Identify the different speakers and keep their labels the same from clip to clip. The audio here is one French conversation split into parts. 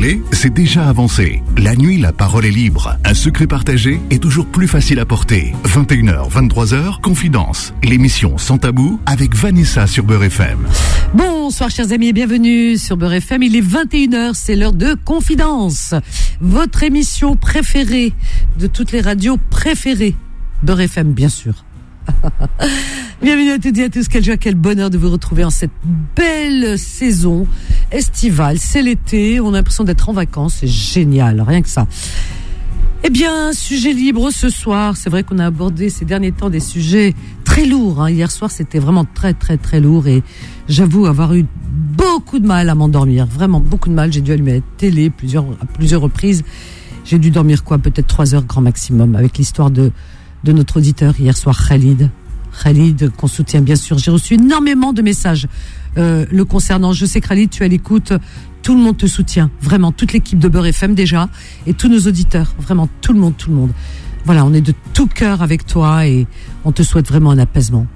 Speaker 1: Parler, c'est déjà avancé. La nuit, la parole est libre. Un secret partagé est toujours plus facile à porter. 21h, 23h, Confidence. L'émission Sans Tabou avec Vanessa sur Beurre FM.
Speaker 2: Bonsoir chers amis et bienvenue sur Beurre FM. Il est 21h, c'est l'heure de Confidence. Votre émission préférée de toutes les radios préférées. Beurre FM, bien sûr. Bienvenue à toutes et à tous, quelle joie, quel bonheur de vous retrouver en cette belle saison estivale, c'est l'été, on a l'impression d'être en vacances, c'est génial, rien que ça. Eh bien, sujet libre ce soir, c'est vrai qu'on a abordé ces derniers temps des sujets très lourds, hein. Hier soir c'était vraiment très très très lourd et j'avoue avoir eu beaucoup de mal à m'endormir, vraiment beaucoup de mal, j'ai dû allumer la télé à plusieurs reprises, j'ai dû dormir peut-être 3 heures grand maximum avec l'histoire de notre auditeur hier soir, Khalid, qu'on soutient bien sûr. J'ai reçu énormément de messages le concernant. Je sais que Khalid, tu es à l'écoute. Tout le monde te soutient. Vraiment, toute l'équipe de Beurre FM déjà. Et tous nos auditeurs. Vraiment, tout le monde. Voilà, on est de tout cœur avec toi et on te souhaite vraiment un apaisement.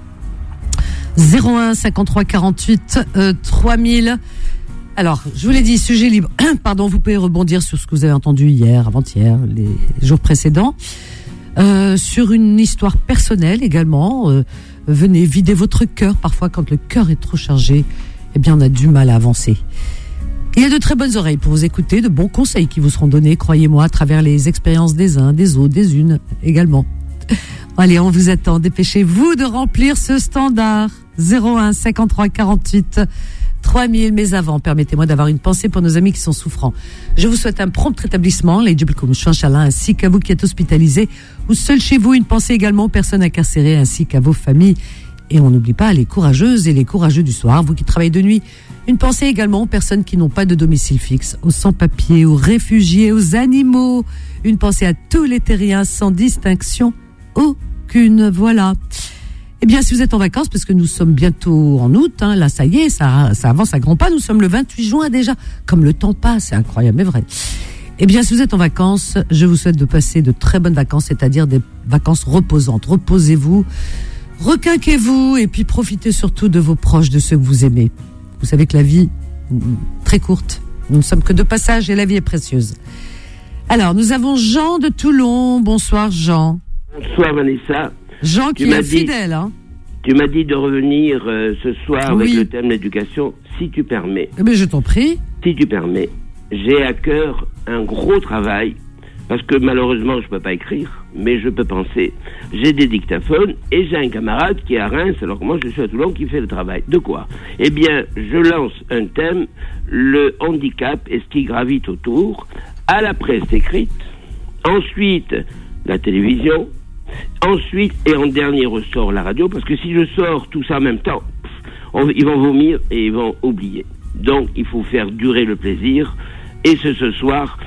Speaker 2: 01 53 48 3000. Alors, je vous l'ai dit, sujet libre. Pardon, vous pouvez rebondir sur ce que vous avez entendu hier, avant-hier, les jours précédents. Sur une histoire personnelle également, venez vider votre cœur. Parfois, quand le cœur est trop chargé, eh bien, on a du mal à avancer. Il y a de très bonnes oreilles pour vous écouter, de bons conseils qui vous seront donnés, croyez-moi, à travers les expériences des uns, des autres, des unes également. Allez, on vous attend. Dépêchez-vous de remplir ce standard. 01 53 48 3000, mais avant, permettez-moi d'avoir une pensée pour nos amis qui sont souffrants. Je vous souhaite un prompt rétablissement, ainsi qu'à vous qui êtes hospitalisés ou seuls chez vous. Une pensée également aux personnes incarcérées ainsi qu'à vos familles. Et on n'oublie pas les courageuses et les courageux du soir, vous qui travaillez de nuit. Une pensée également aux personnes qui n'ont pas de domicile fixe, aux sans-papiers, aux réfugiés, aux animaux. Une pensée à tous les terriens sans distinction aucune. Voilà. Eh bien, si vous êtes en vacances, parce que nous sommes bientôt en août, hein, là, ça y est, ça avance à grands pas. Nous sommes le 28 juin déjà. Comme le temps passe, c'est incroyable, mais vrai. Eh bien, si vous êtes en vacances, je vous souhaite de passer de très bonnes vacances, c'est-à-dire des vacances reposantes. Reposez-vous, requinquez-vous, et puis profitez surtout de vos proches, de ceux que vous aimez. Vous savez que la vie, très courte. Nous ne sommes que de passage et la vie est précieuse. Alors, nous avons Jean de Toulon. Bonsoir, Jean.
Speaker 3: Bonsoir, Vanessa.
Speaker 2: Jean qui est fidèle, hein.
Speaker 3: Tu m'as dit de revenir ce soir avec le thème de l'éducation, si tu permets.
Speaker 2: Mais je t'en prie.
Speaker 3: Si tu permets. J'ai à cœur un gros travail, parce que malheureusement je peux pas écrire, mais je peux penser. J'ai des dictaphones et j'ai un camarade qui est à Reims, alors que moi je suis à Toulon, qui fait le travail. De quoi ? Eh bien, je lance un thème, le handicap et ce qui gravite autour, à la presse écrite, ensuite la télévision, ensuite, et en dernier ressort la radio, parce que si je sors tout ça en même temps, ils vont vomir et ils vont oublier. Donc, il faut faire durer le plaisir. Et ce soir,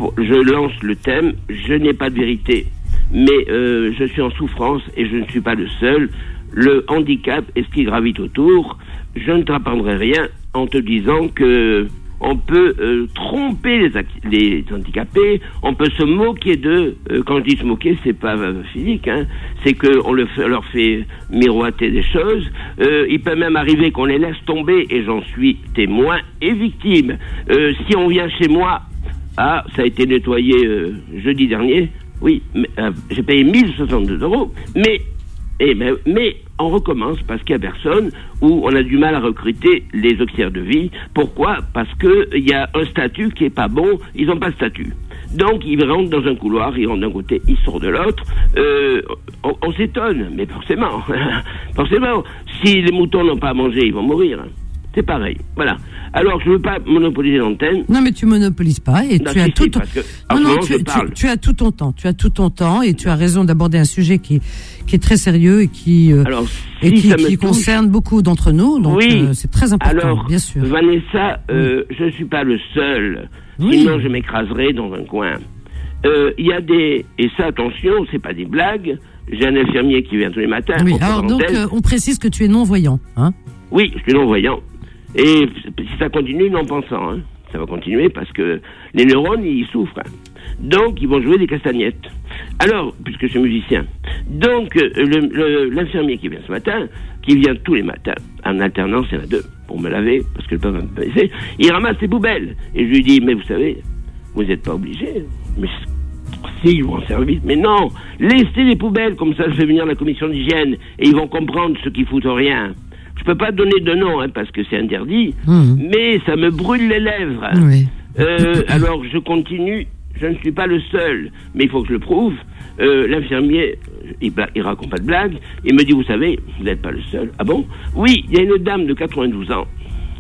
Speaker 3: je lance le thème, je n'ai pas de vérité, mais je suis en souffrance et je ne suis pas le seul. Le handicap et ce qui gravite autour, je ne t'apprendrai rien en te disant que on peut tromper les handicapés, on peut se moquer d'eux. Quand je dis se moquer, c'est pas physique, hein. C'est qu'on leur fait miroiter des choses. Il peut même arriver qu'on les laisse tomber, et j'en suis témoin et victime. Si on vient chez moi, ça a été nettoyé jeudi dernier, oui, j'ai payé 1062 €, mais on recommence parce qu'il n'y a personne, où on a du mal à recruter les auxiliaires de vie. Pourquoi ? Parce qu'il y a un statut qui est pas bon, ils n'ont pas de statut. Donc ils rentrent dans un couloir, ils rentrent d'un côté, ils sortent de l'autre. On s'étonne, mais forcément, si les moutons n'ont pas à manger, ils vont mourir. C'est pareil, voilà. Alors, je ne veux pas monopoliser l'antenne.
Speaker 2: Non, mais tu monopolises pas et tu as tout. Tu as tout ton temps. Tu as tout ton temps et tu as raison d'aborder un sujet qui est très sérieux et qui concerne beaucoup d'entre nous. Donc, c'est très important, bien sûr.
Speaker 3: Vanessa, je ne suis pas le seul. Sinon, je m'écraserai dans un coin. Il y a et ça, attention, c'est pas des blagues. J'ai un infirmier qui vient tous les matins.
Speaker 2: Oui. Alors donc, on précise que tu es non-voyant, hein ?
Speaker 3: Oui, je suis non-voyant. Et si ça continue, non pensant, hein, ça va continuer parce que les neurones, ils souffrent. Hein. Donc, ils vont jouer des castagnettes. Alors, puisque je suis musicien, donc l'infirmier qui vient ce matin, qui vient tous les matins, en alternance, il y en a 2. pour me laver, parce que le peuple va me baisser, il ramasse les poubelles. Et je lui dis, mais vous savez, vous n'êtes pas obligé. Mais si, ils vont en service. Mais non, laissez les poubelles, comme ça je vais venir à la commission d'hygiène, et ils vont comprendre ceux qui foutent rien. Je peux pas donner de nom, parce que c'est interdit, mais ça me brûle les lèvres.
Speaker 2: Oui.
Speaker 3: Alors je continue, je ne suis pas le seul, mais il faut que je le prouve. L'infirmier, il raconte pas de blague, il me dit, vous savez, vous n'êtes pas le seul. Ah bon? Oui, il y a une dame de 92 ans,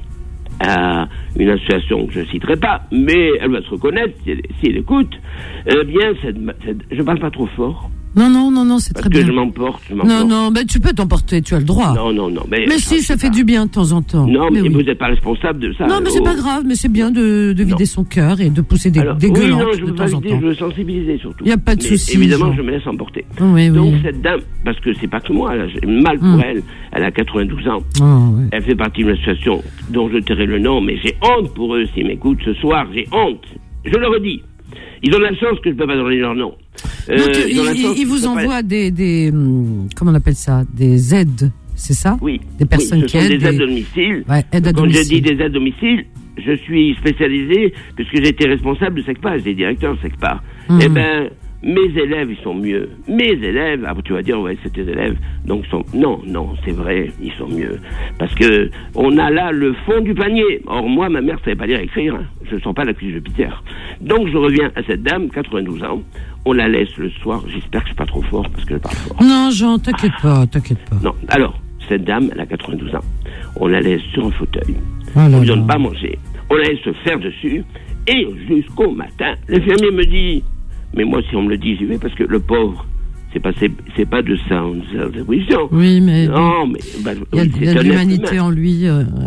Speaker 3: à une association que je ne citerai pas, mais elle va se reconnaître si elle écoute. Bien, je parle pas trop fort.
Speaker 2: Non, c'est très bien.
Speaker 3: Parce que je m'emporte.
Speaker 2: Non, mais tu peux t'emporter, tu as le droit.
Speaker 3: Non.
Speaker 2: Mais si, ça fait du bien de temps en temps.
Speaker 3: Non, mais vous n'êtes pas responsable de ça.
Speaker 2: Non, mais c'est pas grave, mais c'est bien de vider son cœur et de pousser des gueulantes de temps en temps.
Speaker 3: Je veux sensibiliser surtout.
Speaker 2: Il n'y a pas de souci.
Speaker 3: Évidemment, je me laisse emporter. Donc cette dame, parce que c'est pas que moi, j'ai mal pour elle, elle a 92 ans. Elle fait partie d'une association dont je tairai le nom, mais j'ai honte pour eux s'ils m'écoutent ce soir, j'ai honte. Je le redis. Ils ont la chance que je ne peux pas donner leur nom.
Speaker 2: Donc, ils vous envoient des comment on appelle ça, des aides, c'est ça?
Speaker 3: Oui.
Speaker 2: Des personnes qui aident.
Speaker 3: Des aides à domicile.
Speaker 2: Ouais, aides à domicile.
Speaker 3: Quand je dis des aides à domicile, je suis spécialisé, puisque j'ai été responsable de SECPA, j'étais directeur de SECPA. Eh ben, mes élèves, ils sont mieux. Mes élèves, tu vas dire, ouais, c'est tes élèves, donc non, c'est vrai, ils sont mieux. Parce que, on a là le fond du panier. Or, moi, ma mère savait pas lire et écrire, Je ne sens pas la cuisse de Peter. Donc, je reviens à cette dame, 92 ans, on la laisse le soir, j'espère que je suis pas trop fort, parce que je parle fort.
Speaker 2: Non, Jean, t'inquiète pas.
Speaker 3: Non, alors, cette dame, elle a 92 ans, on la laisse sur un fauteuil,
Speaker 2: on
Speaker 3: ne lui donne pas à manger, on la laisse se faire dessus, et jusqu'au matin, l'infirmier me dit, mais moi, si on me le dit, j'y vais, parce que le pauvre, c'est pas de ça, position.
Speaker 2: Oui, mais...
Speaker 3: Non, mais...
Speaker 2: il y a de l'humanité en lui.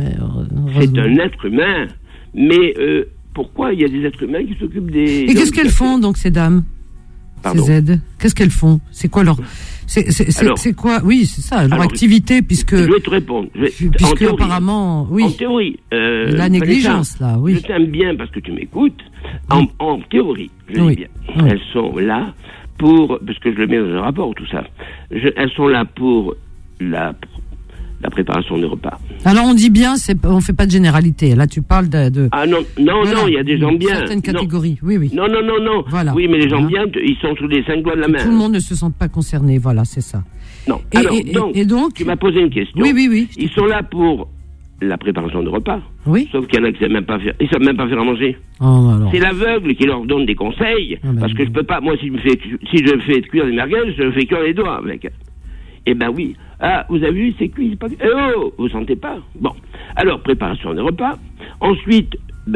Speaker 3: C'est un être humain. Mais pourquoi il y a des êtres humains qui s'occupent des...
Speaker 2: Et qu'est-ce qu'elles font, donc, ces dames?
Speaker 3: Pardon?
Speaker 2: Ces aides? Qu'est-ce qu'elles font? C'est quoi leur... C'est quoi? Oui, c'est ça, leur activité, puisque...
Speaker 3: Je vais te répondre.
Speaker 2: Puisque théorie, apparemment, oui.
Speaker 3: En théorie...
Speaker 2: la négligence, là, oui.
Speaker 3: Je t'aime bien parce que tu m'écoutes. En théorie, je dis bien. Oui. Elles sont là pour... Parce que je le mets dans un rapport, tout ça. Elles sont là pour la préparation des repas.
Speaker 2: Alors on dit bien, on fait pas de généralité. Là tu parles de...
Speaker 3: Ah non, il y a des gens bien.
Speaker 2: Certaines catégories, oui.
Speaker 3: Non.
Speaker 2: Voilà.
Speaker 3: Oui, mais les gens bien, ils sont sous les 5 doigts de la main.
Speaker 2: Tout le monde ne se sent pas concerné, voilà, c'est ça.
Speaker 3: Non.
Speaker 2: Et donc,
Speaker 3: tu m'as posé une question.
Speaker 2: Oui.
Speaker 3: Ils sont là pour la préparation de repas.
Speaker 2: Oui.
Speaker 3: Sauf qu'il y en a qui savent même pas faire. Ils savent même pas faire à manger.
Speaker 2: Alors.
Speaker 3: C'est l'aveugle qui leur donne des conseils. Parce que je peux pas. Moi, si je fais cuire des merguez, je fais cuire les doigts avec. Eh ben oui. Ah, vous avez vu, c'est cuit, c'est pas cuit. Vous sentez pas? Bon. Alors, préparation des repas. Ensuite,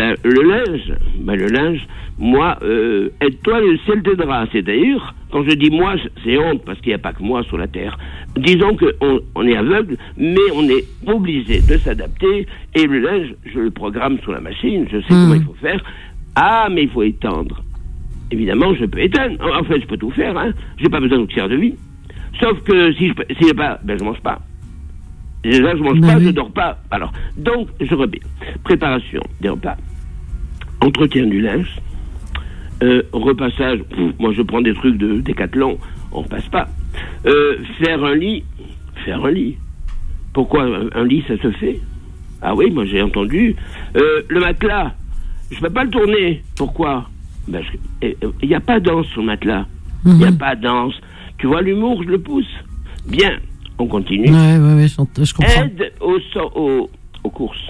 Speaker 3: le linge, moi, aide-toi, le ciel t'aidera. C'est-à-dire, quand je dis moi, c'est honte, parce qu'il n'y a pas que moi sur la terre. Disons qu'on est aveugle, mais on est obligé de s'adapter, et le linge, je le programme sur la machine, je sais comment il faut faire. Ah, mais il faut étendre. Évidemment, je peux éteindre. En fait, je peux tout faire, J'ai pas besoin d'outil de vie. Sauf que si je pas, je mange pas. Déjà, je mange pas, je dors pas. Alors, donc, je reviens. Préparation des repas, entretien du linge, repassage. Moi, je prends des trucs de Décathlon, on repasse pas. Faire un lit. Pourquoi un lit, ça se fait? Ah oui, moi j'ai entendu. Le matelas, je peux pas le tourner. Pourquoi? Il n'y a pas d'anse sur le matelas. Il n'y a pas d'anse. Tu vois l'humour, je le pousse. Bien, on continue.
Speaker 2: Ouais, je comprends.
Speaker 3: Aide aux courses.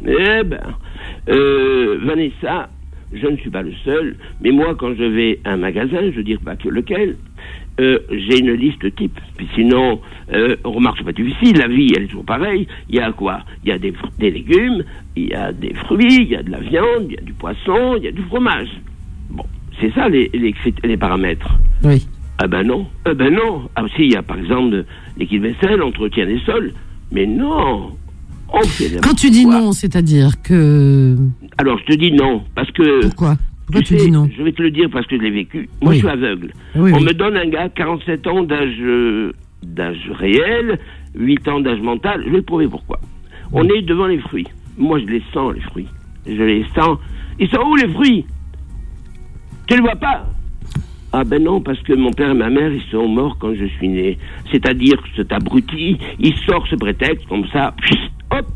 Speaker 3: Vanessa, je ne suis pas le seul, mais moi, quand je vais à un magasin, je veux dire pas que lequel, j'ai une liste type. Puis sinon, remarque, c'est pas difficile, la vie, elle est toujours pareille. Il y a quoi? Il y a des légumes, il y a des fruits, il y a de la viande, il y a du poisson, il y a du fromage. Bon, c'est ça les paramètres.
Speaker 2: Oui.
Speaker 3: Ah ben non. Ah si, il y a par exemple liquide vaisselle, entretien des sols. Mais non.
Speaker 2: Quand tu dis non, c'est-à-dire que... Alors,
Speaker 3: je te dis non, parce que...
Speaker 2: Pourquoi tu dis non?
Speaker 3: Je vais te le dire parce que je l'ai vécu. Moi, je suis aveugle. On me donne un gars, 47 ans d'âge réel, 8 ans d'âge mental. Je vais te prouver pourquoi. On est devant les fruits. Moi, je les sens, les fruits. Je les sens. Ils sont où, les fruits? Tu les vois pas? Ah ben non, parce que mon père et ma mère, ils sont morts quand je suis né. C'est-à-dire que cet abruti, il sort ce prétexte, comme ça, hop,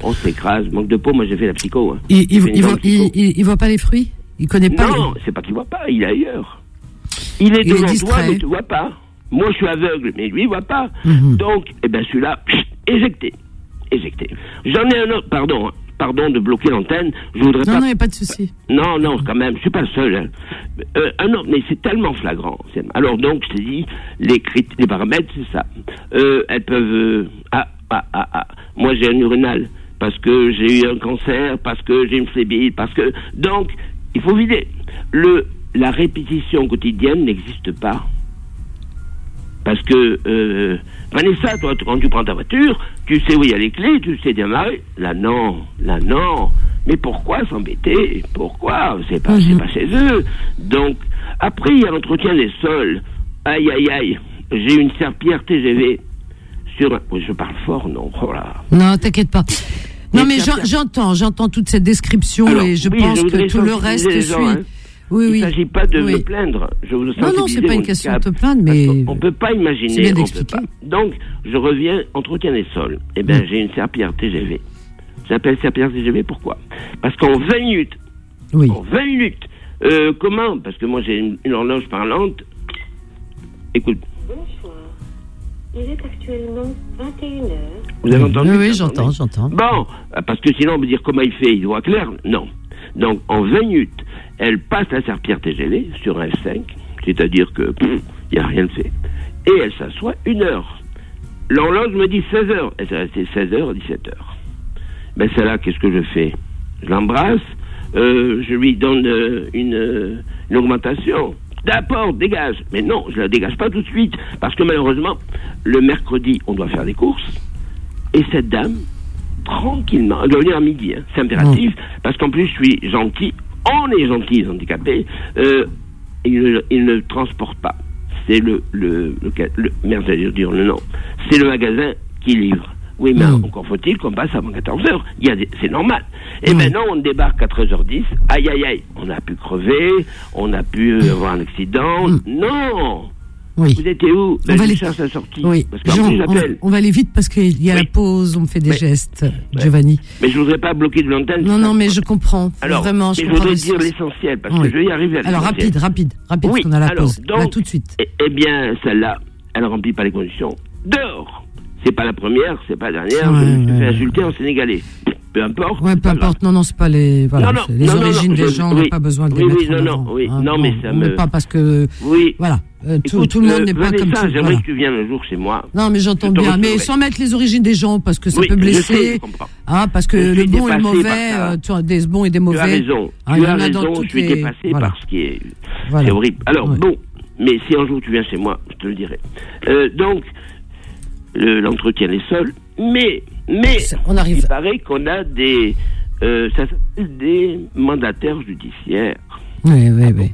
Speaker 3: On s'écrase, manque de peau. Moi, j'ai fait la psycho. Hein.
Speaker 2: Il voit pas les fruits? Il connaît pas?
Speaker 3: Non, c'est pas qu'il voit pas, il est ailleurs. Il est devant toi, mais tu vois pas. Moi, je suis aveugle, mais lui, il voit pas. Donc, celui-là, éjecté. J'en ai un autre, pardon de bloquer l'antenne. Je voudrais pas.
Speaker 2: Non, il n'y a pas de souci.
Speaker 3: Non, quand même, je suis pas le seul. Hein. Un autre, mais c'est tellement flagrant. Alors donc, je t'ai dit, les paramètres, c'est ça. Elles peuvent. Moi, j'ai un urinal parce que j'ai eu un cancer, parce que j'ai une phlébite, parce que donc, il faut vider. La répétition quotidienne n'existe pas. Parce que, Vanessa, toi, quand tu prends ta voiture, tu sais où il y a les clés, tu sais démarrer. Là, non. Mais pourquoi s'embêter? Pourquoi? C'est pas chez eux. Donc, après, il y a l'entretien des sols. Aïe. J'ai une serpillière TGV sur un... Je parle fort, non? Oh là.
Speaker 2: Non, t'inquiète pas. Non, mais j'entends toute cette description. Alors, et je pense que tout le reste suit. Hein. Oui.
Speaker 3: Il ne s'agit pas de me plaindre.
Speaker 2: Non, c'est pas une question de te plaindre, mais...
Speaker 3: On ne peut pas imaginer.
Speaker 2: C'est bien d'expliquer.
Speaker 3: Donc, je reviens, entretien des sols. J'ai une serpillière TGV. J'appelle serpillière TGV, pourquoi? Parce qu'en 20 minutes, comment? Parce que moi, j'ai une horloge parlante. Écoute.
Speaker 4: Bonsoir. Il est actuellement 21h.
Speaker 3: Vous avez entendu?
Speaker 2: Oui, j'entends.
Speaker 3: Bon, parce que sinon, on peut dire comment il fait, il voit clair? Non. Donc, en 20 minutes, elle passe la serpillière TGV sur un F5, c'est-à-dire que il n'y a rien de fait. Et elle s'assoit 1 heure. L'horloge me dit 16h. Elle s'est restée 16h, 17h. Ben celle-là, qu'est-ce que je fais? Je l'embrasse, je lui donne une augmentation. D'abord, dégage. Mais non, je la dégage pas tout de suite, parce que malheureusement, le mercredi, on doit faire des courses, et cette dame, tranquillement, elle doit venir à midi, hein, c'est impératif, parce qu'en plus, je suis gentil. On est gentils, les handicapés. Ils ne transportent pas. C'est merde, j'allais dire le nom. C'est le magasin qui livre. Oui, mais encore faut-il qu'on passe avant 14h. C'est normal. Et maintenant, on débarque à 13h10. Aïe. On a pu crever. On a pu avoir un accident. Non.
Speaker 2: Oui.
Speaker 3: Vous étiez où?
Speaker 2: On va aller
Speaker 3: chercher la sortie.
Speaker 2: Oui.
Speaker 3: Parce qu'après, j'appelle.
Speaker 2: On va aller vite parce qu'il y a la pause, on me fait des gestes, Giovanni.
Speaker 3: Mais je voudrais pas bloquer de l'antenne.
Speaker 2: Non, mais je comprends.
Speaker 3: Alors,
Speaker 2: vraiment,
Speaker 3: je voudrais dire l'essentiel parce que je vais y arriver à
Speaker 2: l'essentiel. Alors, rapide, parce qu'on a la pause.
Speaker 3: Donc,
Speaker 2: là, tout de suite.
Speaker 3: Eh bien, celle-là, elle ne remplit pas les conditions. Dehors. C'est pas la première, c'est pas la dernière. Je me suis fait insulter en sénégalais. Peu importe.
Speaker 2: Ouais, peu importe. Non, c'est pas les. Voilà, les origines des gens, on n'a pas besoin de les mettre en avant.
Speaker 3: Non, mais ça me.
Speaker 2: Pas parce que.
Speaker 3: Oui.
Speaker 2: Voilà. Tout le monde n'est pas comme ça.
Speaker 3: J'aimerais que tu viennes un jour chez moi.
Speaker 2: Non, mais j'entends bien. Mais sans mettre les origines des gens, parce que ça peut blesser.
Speaker 3: Je comprends.
Speaker 2: Parce que le bon et le mauvais, tu as des bons et des mauvais.
Speaker 3: Tu as raison. Je suis dépassé par ce qui est. C'est horrible. Alors, bon. Mais si un jour tu viens chez moi, je te le dirai. Donc, l'entretien des sols. Mais il paraît qu'on a des mandataires judiciaires.
Speaker 2: Oui.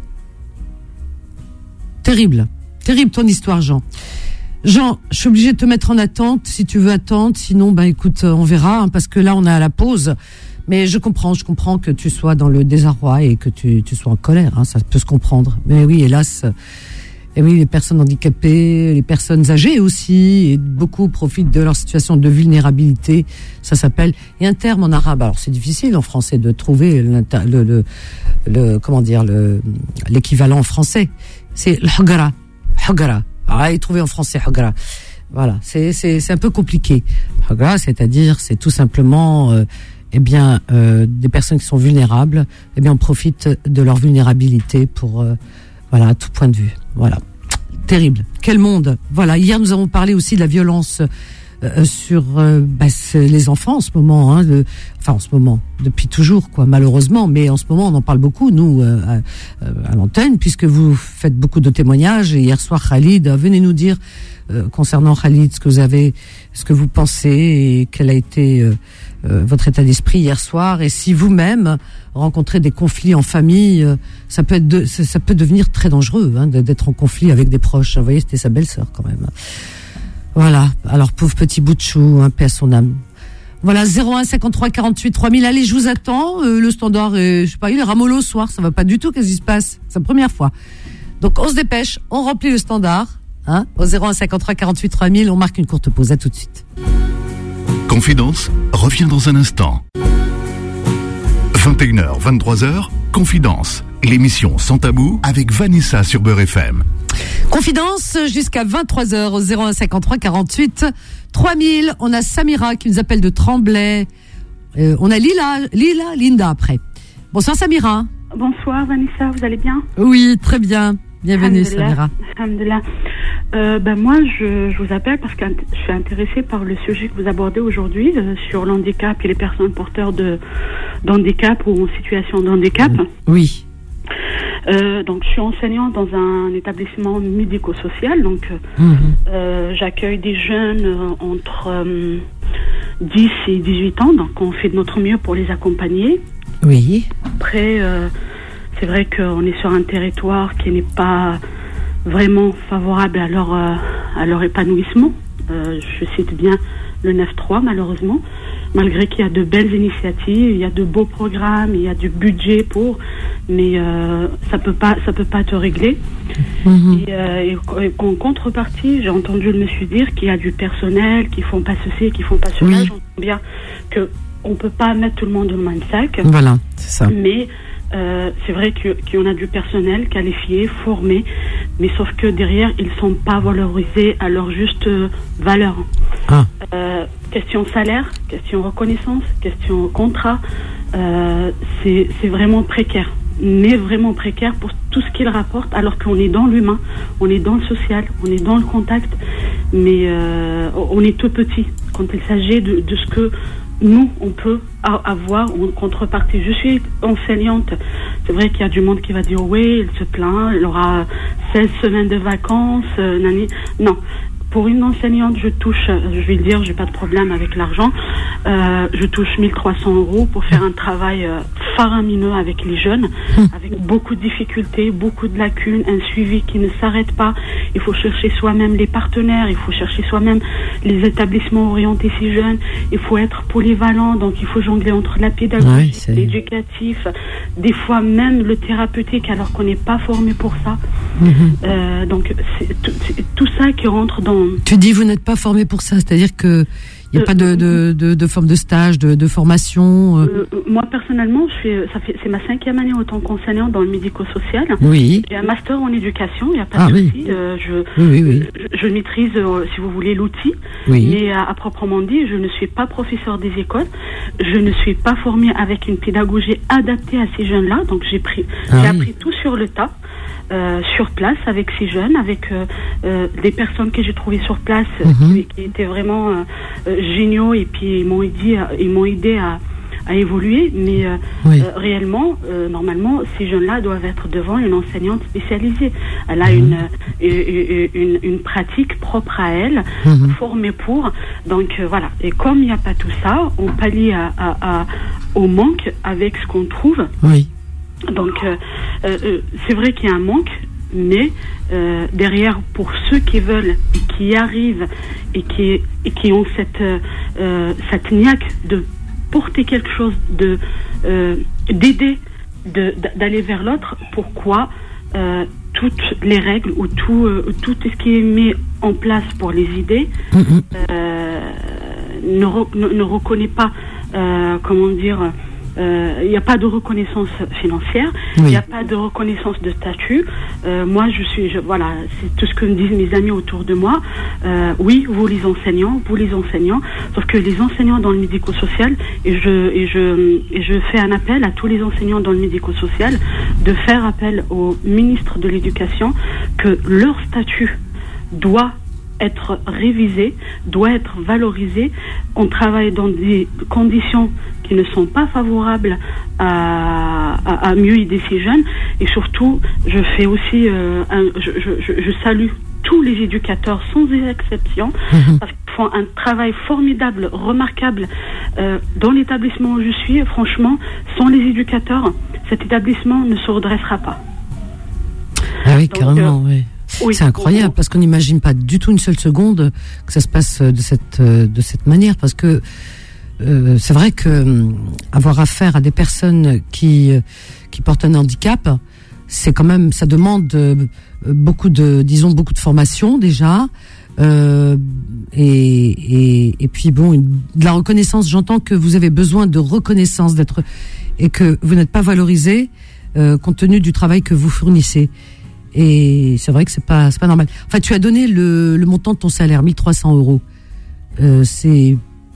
Speaker 2: Terrible ton histoire, Jean. Jean, je suis obligée de te mettre en attente si tu veux attendre, sinon écoute, on verra, parce que là on est à la pause. Mais je comprends que tu sois dans le désarroi et que tu sois en colère, ça peut se comprendre. Mais oui, hélas. Et oui, les personnes handicapées, les personnes âgées aussi, et beaucoup profitent de leur situation de vulnérabilité. Ça s'appelle, il y a un terme en arabe. Alors c'est difficile en français de trouver l'équivalent en français. C'est l'hagara. Et trouver en français hagara. Voilà, c'est un peu compliqué. Hagara, c'est-à-dire, c'est tout simplement, des personnes qui sont vulnérables. On profite de leur vulnérabilité pour, à tout point de vue. Voilà. Terrible. Quel monde. Voilà. Hier, nous avons parlé aussi de la violence sur les enfants en ce moment. En ce moment, depuis toujours, malheureusement. Mais en ce moment, on en parle beaucoup, nous, à l'antenne, puisque vous faites beaucoup de témoignages. Et hier soir, Khalid, venez nous dire, concernant Khalid, ce que vous pensez et quel a été votre état d'esprit hier soir, et si vous-même rencontrez des conflits en famille, ça peut devenir très dangereux d'être en conflit avec des proches. Vous voyez, c'était sa belle-sœur quand même. Voilà. Alors pauvre petit bout de chou, paix à son âme. Voilà, 01 53 48 3000. Allez, je vous attends. Le standard, il est ramollo ce soir. Ça va pas du tout. Qu'est-ce qui se passe? C'est la première fois. Donc on se dépêche, on remplit le standard. Au 01 53 48 3000. On marque une courte pause. À tout de suite.
Speaker 1: Confidence revient dans un instant. 21h, 23h, Confidence, l'émission Sans Tabou avec Vanessa sur Beurre FM.
Speaker 2: Confidence jusqu'à 23h au 01 53 48 3000. On a Samira qui nous appelle de Tremblay. On a Linda après. Bonsoir Samira.
Speaker 5: Bonsoir Vanessa, vous allez bien?
Speaker 2: Oui, très bien. Bienvenue Samira.
Speaker 5: Alhamdulillah. Moi, je vous appelle parce que je suis intéressée par le sujet que vous abordez aujourd'hui sur l'handicap et les personnes porteurs d'handicap ou en situation de handicap.
Speaker 2: Oui.
Speaker 5: Donc, je suis enseignante dans un établissement médico-social. Donc, j'accueille des jeunes entre 10 et 18 ans. Donc, on fait de notre mieux pour les accompagner.
Speaker 2: Oui.
Speaker 5: Après, c'est vrai qu'on est sur un territoire qui n'est pas vraiment favorable à leur épanouissement. Je cite bien le 9-3, malheureusement. Malgré qu'il y a de belles initiatives, il y a de beaux programmes, il y a du budget pour, mais ça peut pas te régler. Et en contrepartie, j'ai entendu le monsieur dire qu'il y a du personnel qui font pas ceci, qui font pas cela.
Speaker 2: Oui.
Speaker 5: J'entends bien que on peut pas mettre tout le monde dans le même sac.
Speaker 2: Voilà, c'est ça.
Speaker 5: Mais c'est vrai qu'il y en a du personnel qualifié, formé, mais sauf que derrière, ils sont pas valorisés à leur juste valeur.
Speaker 2: Ah.
Speaker 5: Question salaire, question reconnaissance, question contrat, c'est vraiment précaire. Mais vraiment précaire pour tout ce qu'ils rapportent, alors qu'on est dans l'humain, on est dans le social, on est dans le contact, mais on est tout petit quand il s'agit de ce que nous, on peut avoir en contrepartie. Je suis enseignante. C'est vrai qu'il y a du monde qui va dire oui, il se plaint, il aura 16 semaines de vacances. Non. Pour une enseignante, je touche, je vais le dire, j'ai pas de problème avec l'argent. Je touche 1 300 € pour faire un travail faramineux avec les jeunes, avec beaucoup de difficultés, beaucoup de lacunes, un suivi qui ne s'arrête pas. Il faut chercher soi-même les partenaires, il faut chercher soi-même les établissements orientés si jeunes. Il faut être polyvalent, donc il faut jongler entre la pédagogie, l'éducatif, des fois même le thérapeutique, alors qu'on n'est pas formé pour ça. Donc c'est tout ça qui rentre dans...
Speaker 2: Tu dis vous n'êtes pas formé pour ça, c'est-à-dire que il n'y a pas de forme de stage, de formation.
Speaker 5: Moi personnellement, c'est ma 5e année en tant qu'enseignante dans le médico-social.
Speaker 2: Oui.
Speaker 5: J'ai un master en éducation, il n'y a pas de souci. Je maîtrise, si vous voulez, l'outil.
Speaker 2: Oui.
Speaker 5: Mais à proprement dit, je ne suis pas professeur des écoles. Je ne suis pas formée avec une pédagogie adaptée à ces jeunes-là. Donc j'ai appris tout sur le tas. Sur place avec ces jeunes, avec des personnes que j'ai trouvées sur place qui étaient vraiment géniaux, et puis ils m'ont aidé à évoluer, mais réellement, normalement, ces jeunes-là doivent être devant une enseignante spécialisée. Elle a une pratique propre à elle, formée pour. Donc voilà. Et comme il n'y a pas tout ça, on pallie au manque avec ce qu'on trouve. Oui. Donc, c'est vrai qu'il y a un manque, mais derrière, pour ceux qui veulent, et qui y arrivent, et qui ont cette niaque de porter quelque chose, d'aider, d'aller vers l'autre, pourquoi toutes les règles ou tout ce qui est mis en place pour les aider ne reconnaît pas, comment dire... il n'y a pas de reconnaissance financière, il n'y a pas de reconnaissance de statut. Moi, voilà, c'est tout ce que me disent mes amis autour de moi. Oui, vous les enseignants, sauf que les enseignants dans le médico-social, et je fais un appel à tous les enseignants dans le médico-social de faire appel au ministre de l'Éducation que leur statut doit être révisé, doit être valorisé. On travaille dans des conditions qui ne sont pas favorables à mieux aider ces jeunes. Et surtout, je fais aussi, je salue tous les éducateurs sans exception, parce qu'ils font un travail formidable, remarquable dans l'établissement où je suis. Franchement, sans les éducateurs, cet établissement ne se redressera pas.
Speaker 2: Ah oui, donc, carrément, oui. Oui, c'est incroyable parce qu'on n'imagine pas du tout une seule seconde que ça se passe de cette manière, parce que c'est vrai que avoir affaire à des personnes qui portent un handicap, c'est quand même, ça demande beaucoup de formation déjà. Et puis bon, de la reconnaissance. J'entends que vous avez besoin de reconnaissance, et que vous n'êtes pas valorisé compte tenu du travail que vous fournissez. Et c'est vrai que c'est pas normal. Enfin, tu as donné le montant de ton salaire, 1 300 €. C'est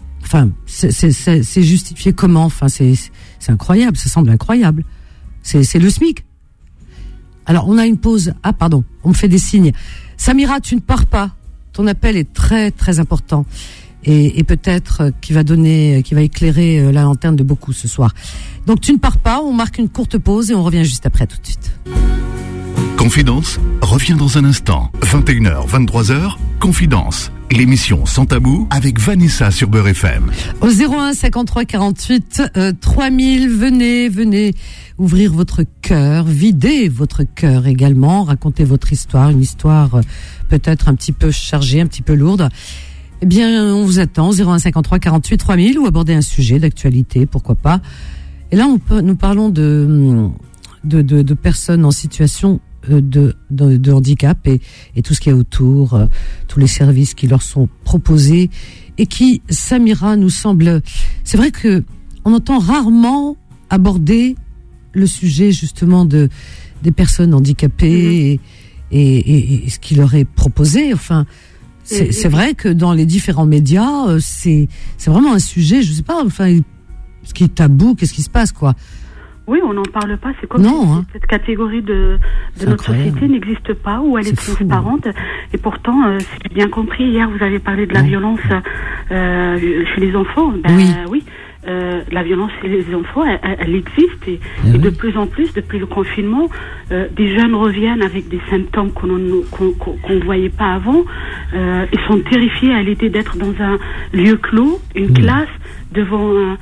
Speaker 2: justifié comment? Enfin, c'est incroyable. Ça semble incroyable. C'est le SMIC. Alors, on a une pause. Ah, pardon. On me fait des signes. Samira, tu ne pars pas. Ton appel est très, très important. Et peut-être qui va éclairer la lanterne de beaucoup ce soir. Donc, tu ne pars pas. On marque une courte pause et on revient juste après, tout de suite.
Speaker 1: Confidence revient dans un instant. 21h, 23h, Confidence. L'émission Sans Tabou avec Vanessa sur Beurre FM.
Speaker 2: Au 01 53 48 3000, venez ouvrir votre cœur, vider votre cœur également, raconter votre histoire, une histoire peut-être un petit peu chargée, un petit peu lourde. Eh bien, on vous attend, 01 53 48 3000, ou aborder un sujet d'actualité, pourquoi pas. Et là, nous parlons de personnes en situation de handicap et tout ce qu'il y a autour, tous les services qui leur sont proposés et qui, Samira, nous semble... C'est vrai que on entend rarement aborder le sujet justement des personnes handicapées et ce qui leur est proposé. Enfin, c'est vrai que dans les différents médias, c'est vraiment un sujet, je sais pas, enfin, ce qui est tabou, qu'est-ce qui se passe, quoi.
Speaker 5: Oui, on n'en parle pas. C'est comme si cette catégorie de notre société n'existe pas, ou elle est transparente. Et pourtant, si j'ai bien compris, hier vous avez parlé de la violence chez les enfants. Oui. La violence chez les enfants, elle existe. Et de plus en plus, depuis le confinement, des jeunes reviennent avec des symptômes qu'on ne voyait pas avant. Ils sont terrifiés à l'idée d'être dans un lieu clos, une classe, devant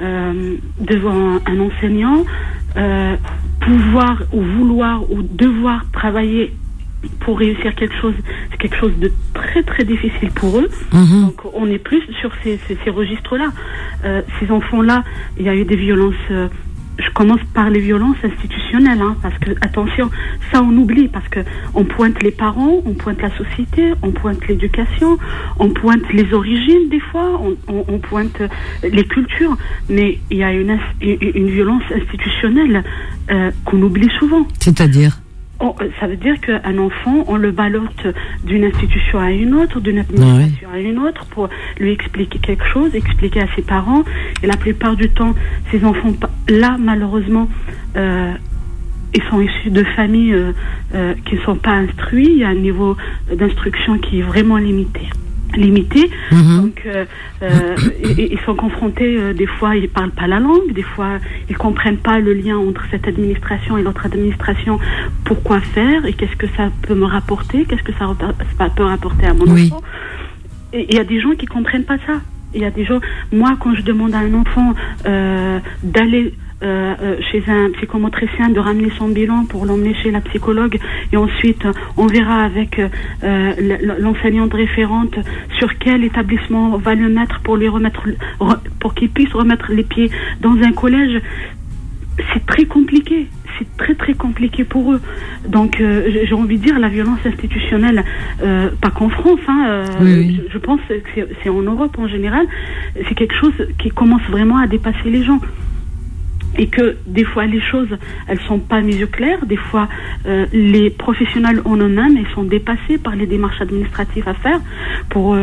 Speaker 5: un enseignant, pouvoir ou vouloir ou devoir travailler pour réussir quelque chose, c'est quelque chose de très très difficile pour eux. Donc on est plus sur ces registres-là. Ces enfants-là, il y a eu des violences. Je commence par les violences institutionnelles, parce que, attention, ça on oublie, parce que on pointe les parents, on pointe la société, on pointe l'éducation, on pointe les origines des fois, on pointe les cultures, mais il y a une violence institutionnelle qu'on oublie souvent.
Speaker 2: C'est-à-dire ?
Speaker 5: Ça veut dire qu'un enfant, on le ballotte d'une institution à une autre, d'une administration à une autre, pour lui expliquer quelque chose, expliquer à ses parents. Et la plupart du temps, ces enfants-là, malheureusement, ils sont issus de familles qui ne sont pas instruits. Il y a un niveau d'instruction qui est vraiment limité. Donc ils sont confrontés, des fois ils parlent pas la langue, des fois ils comprennent pas le lien entre cette administration et l'autre administration, pourquoi faire et qu'est-ce que ça peut me rapporter, qu'est-ce que ça peut rapporter à mon enfant. Et il y a des gens qui comprennent pas ça. Il y a des gens, moi quand je demande à un enfant d'aller chez un psychomotricien, de ramener son bilan pour l'emmener chez la psychologue, et ensuite on verra avec l'enseignante référente sur quel établissement on va le mettre pour qu'il puisse remettre les pieds dans un collège. C'est très compliqué. C'est très très compliqué pour eux. Donc j'ai envie de dire, la violence institutionnelle, pas qu'en France, je pense que c'est en Europe en général, c'est quelque chose qui commence vraiment à dépasser les gens. Et que des fois les choses, elles sont pas mises au clair. Des fois les professionnels en eux-mêmes, ils sont dépassés par les démarches administratives à faire pour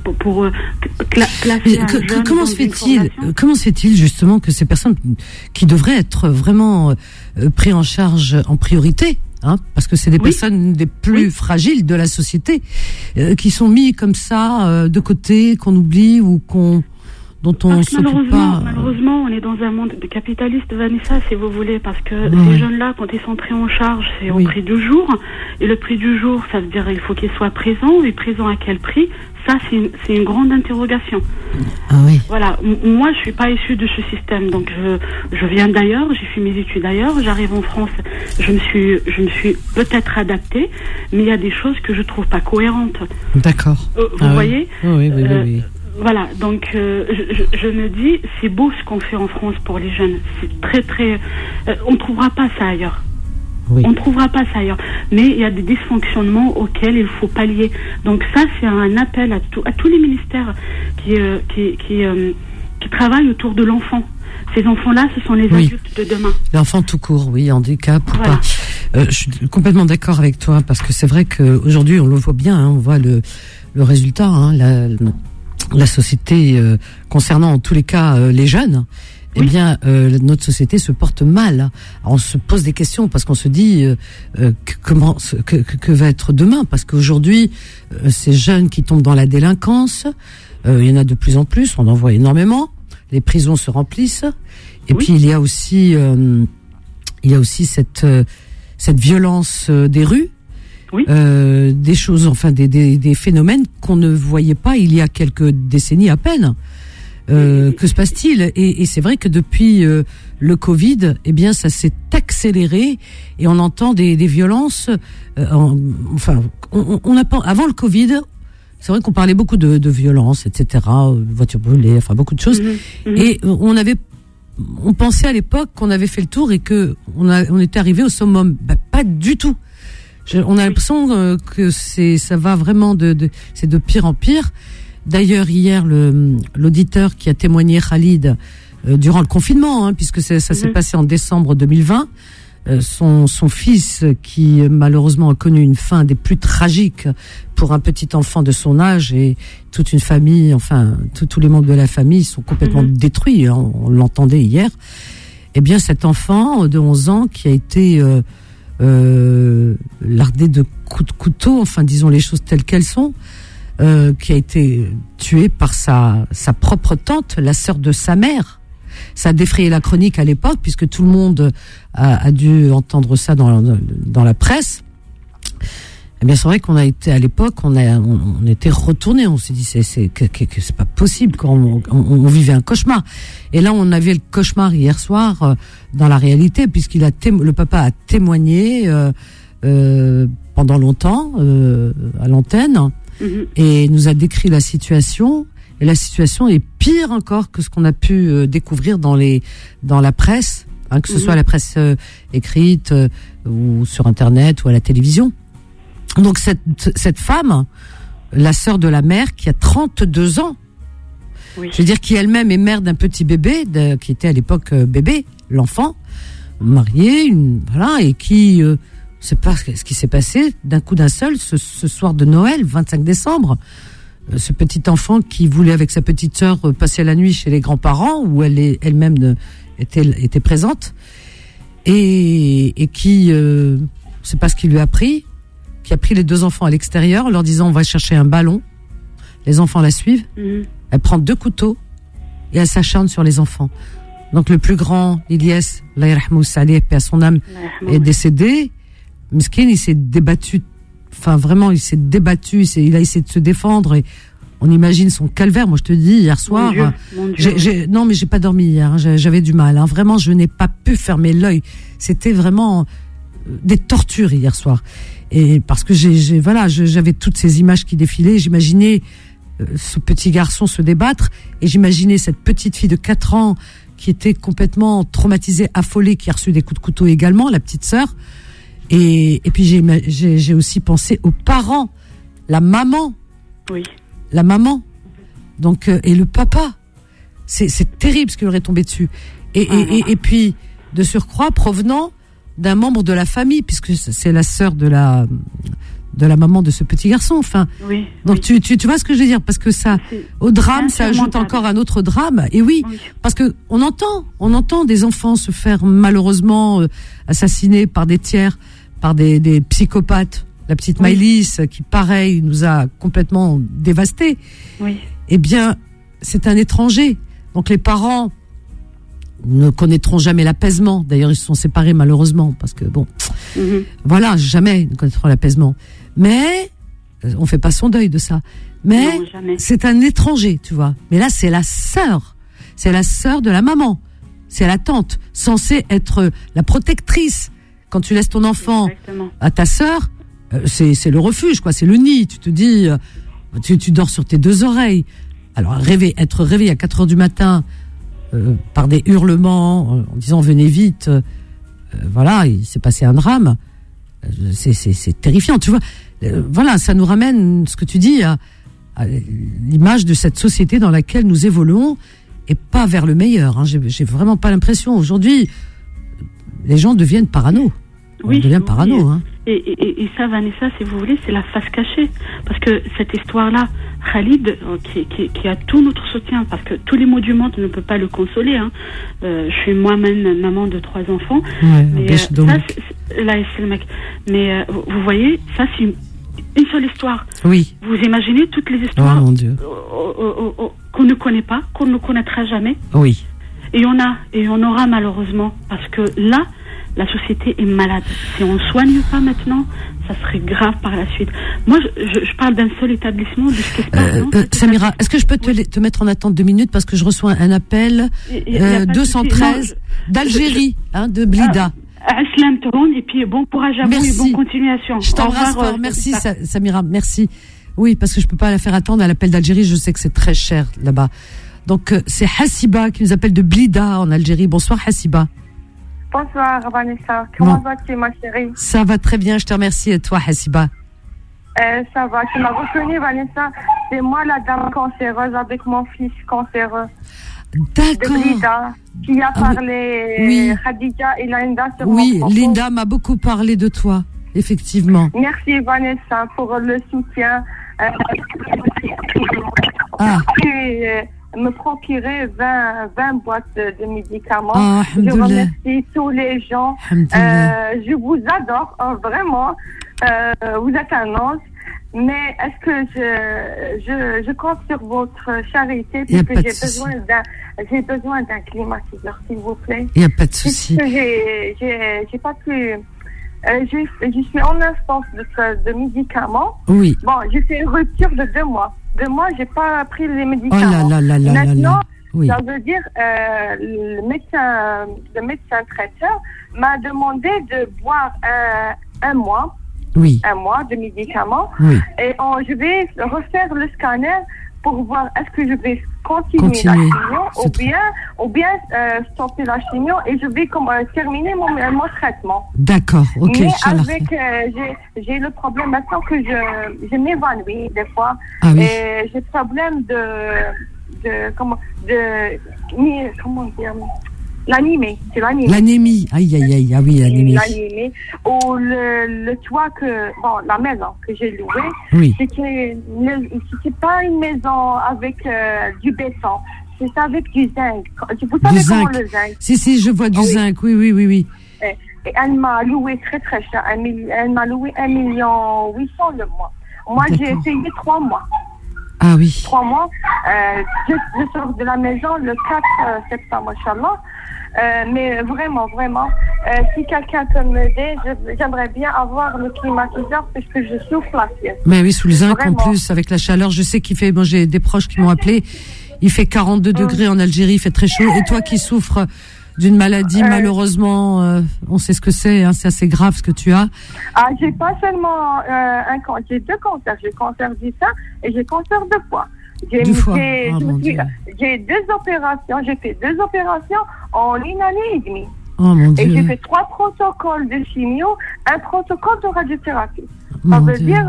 Speaker 5: classer un jeune. Comment se
Speaker 2: fait-il justement que ces personnes qui devraient être vraiment prises en charge en priorité, parce que c'est des personnes des plus fragiles de la société, qui sont mis comme ça de côté, qu'on oublie ou dont on s'occupe pas.
Speaker 5: Malheureusement, on est dans un monde capitaliste, Vanessa, si vous voulez, parce que ces jeunes-là, quand ils sont pris en charge, c'est au prix du jour. Et le prix du jour, ça veut dire qu'il faut qu'ils soient présents. Et présents à quel prix ? Ça, c'est une grande interrogation. Voilà. Moi, je suis pas issue de ce système. Donc, je viens d'ailleurs, j'ai fait mes études ailleurs. J'arrive en France, je me suis peut-être adaptée, mais il y a des choses que je trouve pas cohérentes.
Speaker 2: D'accord.
Speaker 5: Vous voyez ?
Speaker 2: Oui.
Speaker 5: Voilà, donc je me dis, c'est beau ce qu'on fait en France pour les jeunes. C'est très très... on ne trouvera pas ça ailleurs. On ne trouvera pas ça ailleurs. Mais il y a des dysfonctionnements auxquels il faut pallier. Donc ça, c'est un appel à tous les ministères qui travaillent autour de l'enfant. Ces enfants-là, ce sont les adultes de demain. L'enfant
Speaker 2: tout court, handicap ou pas. Je suis complètement d'accord avec toi, parce que c'est vrai qu'aujourd'hui, on le voit bien, on voit le résultat, la société, concernant en tous les cas les jeunes, notre société se porte mal. Alors, on se pose des questions parce qu'on se dit que va être demain, parce qu'aujourd'hui ces jeunes qui tombent dans la délinquance, il y en a de plus en plus, on en voit énormément, les prisons se remplissent, et puis il y a aussi cette violence des rues. Des choses, des phénomènes qu'on ne voyait pas il y a quelques décennies à peine. Que se passe-t-il ? Et c'est vrai que depuis le Covid, ça s'est accéléré, et on entend des violences. On a pas, avant le Covid, c'est vrai qu'on parlait beaucoup de violences, etc., voitures brûlées, beaucoup de choses. Et on pensait à l'époque qu'on avait fait le tour et que on était arrivé au summum. Pas du tout. On a l'impression que ça va vraiment c'est de pire en pire. D'ailleurs, hier, l'auditeur qui a témoigné, Khalid, durant le confinement, puisque ça s'est passé en décembre 2020, son fils, qui malheureusement a connu une fin des plus tragiques pour un petit enfant de son âge, et toute une famille, tous les membres de la famille sont complètement détruits, on l'entendait hier. Cet enfant de 11 ans qui a été lardé de coups de couteau, disons les choses telles qu'elles sont, qui a été tué par sa propre tante, la sœur de sa mère. Ça a défrayé la chronique à l'époque, puisque tout le monde a dû entendre ça dans la presse. C'est vrai qu'on a été, à l'époque, on était retourné, on s'est dit c'est pas possible, quand on vivait un cauchemar. Et là, on avait le cauchemar hier soir dans la réalité, le papa a témoigné pendant longtemps à l'antenne, et nous a décrit la situation. Et la situation est pire encore que ce qu'on a pu découvrir dans la presse, que ce soit la presse écrite ou sur Internet ou à la télévision. Donc cette femme, la sœur de la mère, qui a 32 ans, je veux dire, qui elle-même est mère d'un petit bébé, qui était à l'époque bébé, l'enfant, marié, et qui, c'est pas ce qui s'est passé d'un coup d'un seul, ce soir de Noël, 25 décembre, ce petit enfant qui voulait avec sa petite sœur passer la nuit chez les grands-parents, où elle-même était présente, et qui, c'est pas ce qu'il lui a pris, qui a pris les deux enfants à l'extérieur en leur disant on va chercher un ballon. Les enfants la suivent. Elle prend 2 couteaux et elle s'acharne sur les enfants. Donc le plus grand, Ilyes, Allah yarhamou salih, paix à son âme, est décédé. Miskin, il s'est débattu. Vraiment, il s'est débattu. Il a essayé de se défendre. Et on imagine son calvaire. Moi, je te dis, hier soir,
Speaker 5: mon Dieu.
Speaker 2: non, mais j'ai pas dormi hier. J'avais du mal. Vraiment, je n'ai pas pu fermer l'œil. C'était vraiment des tortures hier soir. Et parce que j'avais toutes ces images qui défilaient, j'imaginais ce petit garçon se débattre, et j'imaginais cette petite fille de 4 ans qui était complètement traumatisée, affolée, qui a reçu des coups de couteau également, la petite sœur. Et puis j'ai aussi pensé aux parents, la maman.
Speaker 5: Oui.
Speaker 2: La maman. Donc, et le papa. C'est terrible ce qui leur est tombé dessus. Et puis, de surcroît, provenant d'un membre de la famille, puisque c'est la sœur de la maman de ce petit garçon.
Speaker 5: Oui,
Speaker 2: donc tu vois ce que je veux dire, parce que ça, au drame, ça ajoute encore un autre drame. Et oui, parce que on entend des enfants se faire malheureusement assassiner par des tiers, par des psychopathes. La petite Maïlis, qui pareil nous a complètement dévastés.
Speaker 5: Oui.
Speaker 2: Eh bien, c'est un étranger. Donc les parents ne connaîtront jamais l'apaisement. D'ailleurs, ils se sont séparés malheureusement, parce que jamais ils ne connaîtront l'apaisement. Mais on fait pas son deuil de ça. Mais
Speaker 5: non,
Speaker 2: c'est un étranger, tu vois. Mais là, c'est la sœur de la maman, c'est la tante, censée être la protectrice. Quand tu laisses ton enfant à ta sœur, c'est le refuge, quoi. C'est le nid. Tu te dis, tu dors sur tes 2 oreilles. Alors être réveillé à 4 heures du matin. Par des hurlements en disant venez vite, voilà, il s'est passé un drame. C'est terrifiant, tu vois. Voilà, ça nous ramène, ce que tu dis, à l'image de cette société dans laquelle nous évoluons et pas vers le meilleur. Hein. J'ai vraiment pas l'impression. Aujourd'hui, les gens deviennent parano.
Speaker 5: Oui,
Speaker 2: on devient parano. Hein.
Speaker 5: Et ça, Vanessa, si vous voulez, c'est la face cachée. Parce que cette histoire-là, Khalid, qui a tout notre soutien, parce que tous les maux du monde ne peuvent pas le consoler. Hein. Je suis moi-même maman de 3 enfants.
Speaker 2: Ouais,
Speaker 5: mais mais vous voyez, ça, c'est une seule histoire.
Speaker 2: Oui.
Speaker 5: Vous imaginez toutes les histoires
Speaker 2: mon Dieu.
Speaker 5: qu'on ne connaît pas, qu'on ne connaîtra jamais.
Speaker 2: Oui.
Speaker 5: Et on aura malheureusement, parce que là, la société est malade. Si on ne soigne pas maintenant, ça serait grave par la suite. Moi, je parle d'un seul établissement, de ce qui se passe.
Speaker 2: Samira, est-ce que je peux te mettre en attente 2 minutes parce que je reçois un appel 213 d'Algérie, de Blida.
Speaker 5: Aslam Toron, et puis bon courage à vous et bonne continuation.
Speaker 2: Je t'embrasse fort. Merci Samira, merci. Oui, parce que je peux pas la faire attendre à l'appel d'Algérie, je sais que c'est très cher là-bas. Donc c'est Hassiba qui nous appelle de Blida en Algérie. Bonsoir Hassiba.
Speaker 6: Bonsoir Vanessa, comment vas-tu ma chérie? Ça
Speaker 2: va très bien, je te remercie. Et toi Hassiba?
Speaker 6: Ça va, tu m'as reconnue Vanessa, c'est moi la dame cancéreuse avec mon fils cancéreux.
Speaker 2: D'accord.
Speaker 6: De Blida, qui a parlé Khadija et Linda sur mon propos.
Speaker 2: Oui, Linda m'a beaucoup parlé de toi, effectivement.
Speaker 6: Merci Vanessa pour le soutien. Me procurer 20 boîtes de médicaments. Je remercie tous les gens. Je vous adore, vraiment. Vous êtes un ange. Mais est-ce que je compte sur votre charité parce que j'ai besoin d'un climatiseur, s'il vous plaît.
Speaker 2: Il n'y a pas de souci.
Speaker 6: J'ai pas pu. Je suis en instance de médicaments.
Speaker 2: Oui.
Speaker 6: Bon, j'ai fait une rupture de 2 mois. 2 mois, j'ai pas pris les médicaments.
Speaker 2: Oh là là là là.
Speaker 6: Maintenant,
Speaker 2: oui.
Speaker 6: Ça veut dire le médecin traiteur m'a demandé de boire un mois.
Speaker 2: Oui.
Speaker 6: 1 mois de médicaments.
Speaker 2: Oui.
Speaker 6: Et je vais refaire le scanner pour voir est-ce que je vais continuer la chimio ou bien stopper la chimio et je vais terminer mon traitement.
Speaker 2: D'accord, ok.
Speaker 6: Mais avec j'ai le problème maintenant que je m'évanouis des fois.
Speaker 2: Ah oui.
Speaker 6: Et j'ai problème comment dire, l'anémie, c'est l'anémie.
Speaker 2: L'anémie, aïe, ah oui, l'anémie.
Speaker 6: L'anémie, ou le toit la maison que j'ai louée,
Speaker 2: oui.
Speaker 6: C'est pas une maison avec du béton, c'est avec du zinc. Vous savez comment le zinc?
Speaker 2: Si, je vois du zinc, oui.
Speaker 6: Et elle m'a loué très très cher, elle m'a loué 1,8 million le mois. Moi, j'ai essayé 3 mois.
Speaker 2: Ah oui.
Speaker 6: 3 mois. Je sors de la maison le 4 septembre, Inch'Allah. Mais vraiment, si quelqu'un peut m'aider, j'aimerais bien avoir le climatiseur parce que je souffre la fièvre.
Speaker 2: Mais oui, sous le zinc en plus, avec la chaleur, je sais qu'il fait, moi j'ai des proches qui m'ont appelé, il fait 42 degrés en Algérie, il fait très chaud. Et toi qui souffres d'une maladie, malheureusement, on sait ce que c'est, c'est assez grave ce que tu as.
Speaker 6: Ah, j'ai pas seulement un cancer, j'ai 2 cancers, j'ai cancer du sein et j'ai cancer de foie. J'ai 2 opérations, j'ai fait 2 opérations en 1 année et demie.
Speaker 2: Oh mon Dieu.
Speaker 6: Et j'ai fait 3 protocoles de chimio, 1 protocole de radiothérapie. Ça veut dire,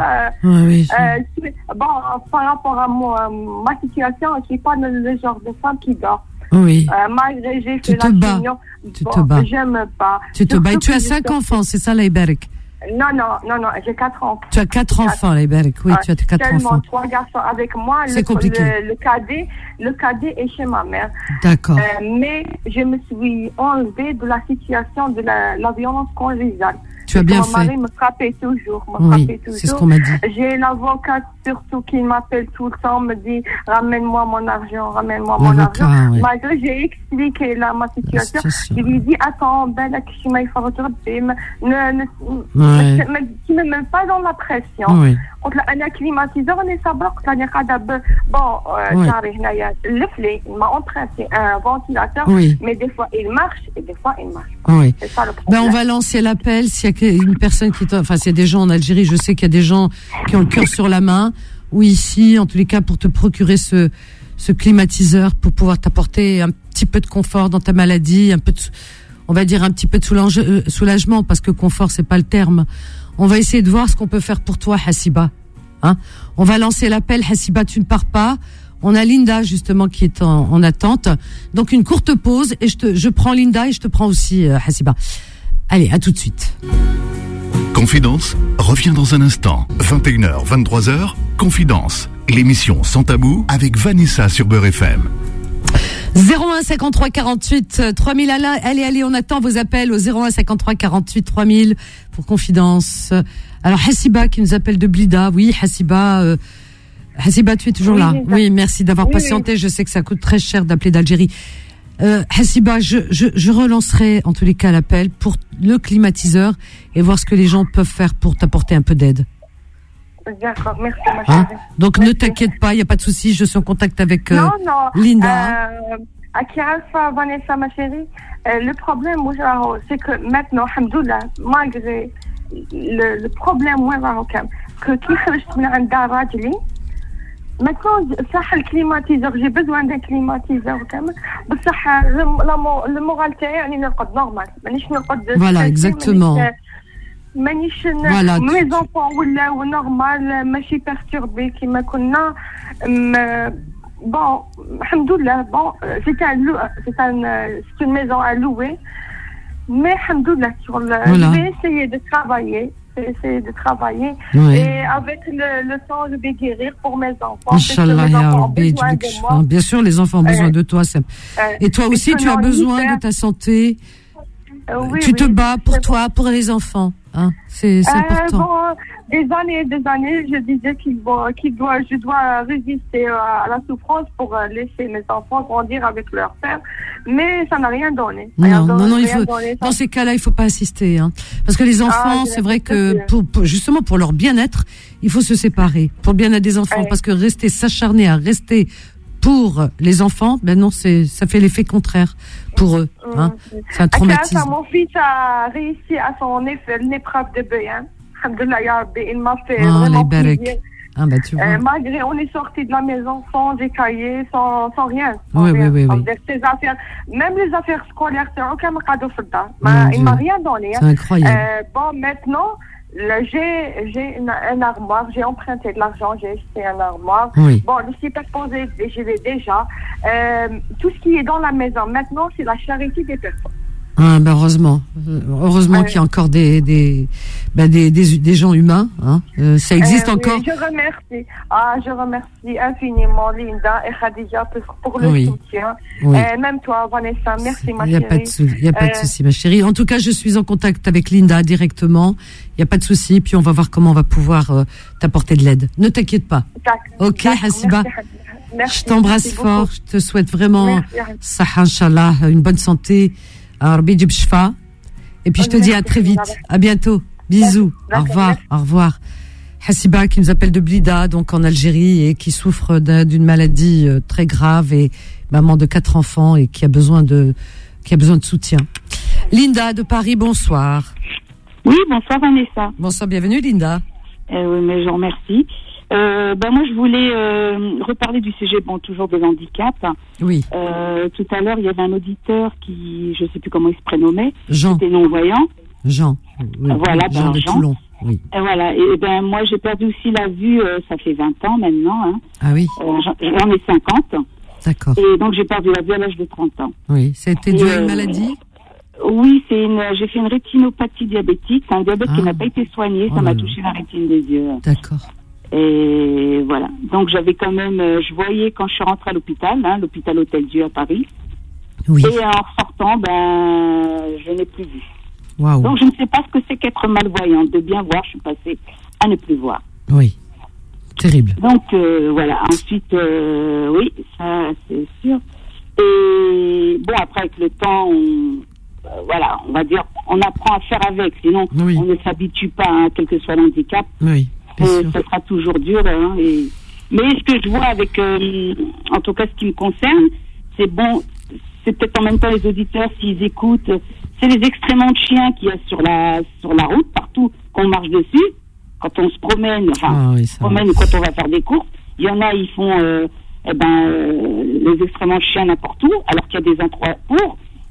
Speaker 6: par rapport à ma situation, je suis pas le genre de femme qui dort.
Speaker 2: Oui.
Speaker 6: Malgré j'ai fait la chimio,
Speaker 2: tu te bats.
Speaker 6: J'aime pas.
Speaker 2: Tu te bats. Et tu as 5 enfants, c'est ça, Laïbarik?
Speaker 6: Non, j'ai 4 enfants.
Speaker 2: Tu as 4 enfants, Laïbarik, oui, tu as 4 enfants.
Speaker 6: Seulement 3 garçons avec moi.
Speaker 2: C'est compliqué.
Speaker 6: Le cadet est chez ma mère.
Speaker 2: D'accord.
Speaker 6: Mais je me suis enlevée de la situation de la violence conjugale.
Speaker 2: Tu as bien fait.
Speaker 6: Mon mari me frappait toujours.
Speaker 2: C'est ce qu'on m'a dit.
Speaker 6: J'ai l'avocate surtout qui m'appelle tout le temps, me dit ramène-moi mon argent.
Speaker 2: Oui.
Speaker 6: Malgré j'ai expliqué ma situation, je lui dis attends, tu ne me mets pas dans la pression.
Speaker 2: Oui.
Speaker 6: أنا كليماتيزور اللي سبق راني قاعدة شعري هنايا لفلي m'a emprunté un ventilateur mais des fois il marche et des fois il marche pas.
Speaker 2: Oui.
Speaker 6: C'est ça le problème.
Speaker 2: On va lancer l'appel s'il y a une personne s'il y a des gens en Algérie, je sais qu'il y a des gens qui ont le cœur sur la main ou ici en tous les cas pour te procurer ce climatiseur pour pouvoir t'apporter un petit peu de confort dans ta maladie, un peu de on va dire un petit peu de soulagement, parce que confort, c'est pas le terme. On va essayer de voir ce qu'on peut faire pour toi, Hassiba. Hein? On va lancer l'appel. Hassiba, tu ne pars pas. On a Linda, justement, qui est en attente. Donc, une courte pause et je prends Linda et je te prends aussi, Hassiba. Allez, à tout de suite.
Speaker 1: Confidence revient dans un instant. 21h, 23h, Confidence. L'émission Sans Tabou avec Vanessa sur Beurre FM.
Speaker 2: 01 53 48 3000. Allez, on attend vos appels au 01 53 48 3000 pour Confidence. Alors, Hassiba qui nous appelle de Blida. Oui, Hassiba, tu es toujours là. Oui, merci d'avoir patienté. Oui. Je sais que ça coûte très cher d'appeler d'Algérie. Hassiba, je relancerai en tous les cas l'appel pour le climatiseur et voir ce que les gens peuvent faire pour t'apporter un peu d'aide.
Speaker 6: D'accord, merci ma chérie.
Speaker 2: Donc merci. Ne t'inquiète pas, il n'y a pas de souci, je suis en contact avec Linda.
Speaker 6: Vanessa ma chérie, le problème c'est que maintenant, alhamdoulilah, malgré le problème que qui خرجت من عند راجلي maintenant صح الكليماتيزور j'ai besoin d'un climatiseur كامل بصح المورال تاعي يعني نرقد نورمال مانيش نرقد
Speaker 2: voilà exactement
Speaker 6: مانيش mes enfants ولاو نورمال ماشي perturbé كيما كنا bon alhamdoulilah bon c'est une maison à louer mais alhamdoulilah je vais essayer de travailler oui. Et avec le temps je vais guérir pour mes enfants.
Speaker 2: Inch'Allah, ya Rabbi, bien sûr les enfants ont besoin de toi. Et toi aussi tu as besoin de ta santé. Tu te bats pour toi, pour les enfants. Hein, c'est important.
Speaker 6: Bon, des années, je disais je dois résister à la souffrance pour laisser mes enfants grandir avec leur père, mais ça n'a rien donné.
Speaker 2: Non, dans ces cas-là, il faut pas assister, hein, parce que les enfants, c'est vrai que justement pour leur bien-être, il faut se séparer pour le bien-être des enfants, parce que s'acharner à rester pour les enfants, ben non, ça fait l'effet contraire pour eux. Hein. C'est un traumatisme.
Speaker 6: Mon fils a réussi à son épreuve de BN. Alhamdoulilah, ya Rabbi, il m'a fait vraiment plaisir.
Speaker 2: Tu vois.
Speaker 6: Malgré, on est sorti de la maison sans des cahiers, sans rien.
Speaker 2: Oui.
Speaker 6: Avec ses affaires, même les affaires scolaires, c'est aucun cadeau pour ça. Il m'a rien donné.
Speaker 2: C'est incroyable.
Speaker 6: Bon, maintenant, j'ai un armoire, j'ai emprunté de l'argent, j'ai acheté un armoire.
Speaker 2: Oui.
Speaker 6: Bon, le superposé, je l'ai déjà. Tout ce qui est dans la maison, maintenant, c'est la charité des personnes.
Speaker 2: Heureusement qu'il y a encore des gens humains, hein. Ça existe encore.
Speaker 6: Je remercie infiniment Linda et Khadija pour le soutien.
Speaker 2: Oui.
Speaker 6: Même toi, Vanessa, merci ma chérie.
Speaker 2: Il n'y a pas de souci, ma chérie. En tout cas, je suis en contact avec Linda directement. Il n'y a pas de souci. Puis on va voir comment on va pouvoir t'apporter de l'aide. Ne t'inquiète pas. Ok, Hassiba.
Speaker 6: Merci.
Speaker 2: Je t'embrasse fort. Je te souhaite vraiment saha, Inch'Allah, une bonne santé. Et puis je te dis à très vite, à bientôt, bisous, au revoir. Hassiba qui nous appelle de Blida, donc en Algérie, et qui souffre d'une maladie très grave, et maman de 4 enfants et qui a besoin de soutien. Linda de Paris, bonsoir.
Speaker 7: Oui, bonsoir Vanessa.
Speaker 2: Bonsoir, bienvenue Linda.
Speaker 7: Oui, mais je vous remercie. Moi, je voulais reparler du sujet, toujours de l'handicap.
Speaker 2: Oui.
Speaker 7: Tout à l'heure, il y avait un auditeur qui, je ne sais plus comment il se prénommait,
Speaker 2: Jean.
Speaker 7: Était non-voyant.
Speaker 2: Jean. Oui.
Speaker 7: Voilà,
Speaker 2: Jean de
Speaker 7: Jean.
Speaker 2: Toulon. Oui.
Speaker 7: Et voilà. Et moi, j'ai perdu aussi la vue. Ça fait 20 ans maintenant. Hein.
Speaker 2: Ah oui.
Speaker 7: J'en ai 50.
Speaker 2: D'accord.
Speaker 7: Et donc, j'ai perdu la vue à l'âge de 30 ans.
Speaker 2: Oui. Ça a été dû à une maladie.
Speaker 7: Oui, j'ai fait une rétinopathie diabétique. C'est un diabète qui n'a pas été soigné. Ça m'a touché la rétine des yeux.
Speaker 2: D'accord.
Speaker 7: Et voilà. Donc j'avais quand même, je voyais quand je suis rentrée à l'hôpital, l'hôpital Hôtel-Dieu à Paris.
Speaker 2: Oui.
Speaker 7: Et en sortant, je n'ai plus vu.
Speaker 2: Waouh.
Speaker 7: Donc je ne sais pas ce que c'est qu'être malvoyante. De bien voir, je suis passée à ne plus voir.
Speaker 2: Oui. Terrible.
Speaker 7: Donc voilà. Ensuite, oui, ça c'est sûr. Et bon, après avec le temps, on va dire, on apprend à faire avec. Sinon, on ne s'habitue pas, quel que soit l'handicap.
Speaker 2: Oui.
Speaker 7: Ça sera toujours dur. Mais ce que je vois avec, en tout cas ce qui me concerne, c'est bon, c'est peut-être en même temps les auditeurs, s'ils écoutent, c'est les excréments de chiens qu'il y a sur la route, partout, qu'on marche dessus, quand on se promène, ou quand on va faire des courses. Il y en a, ils font les excréments de chiens n'importe où, alors qu'il y a des endroits pour.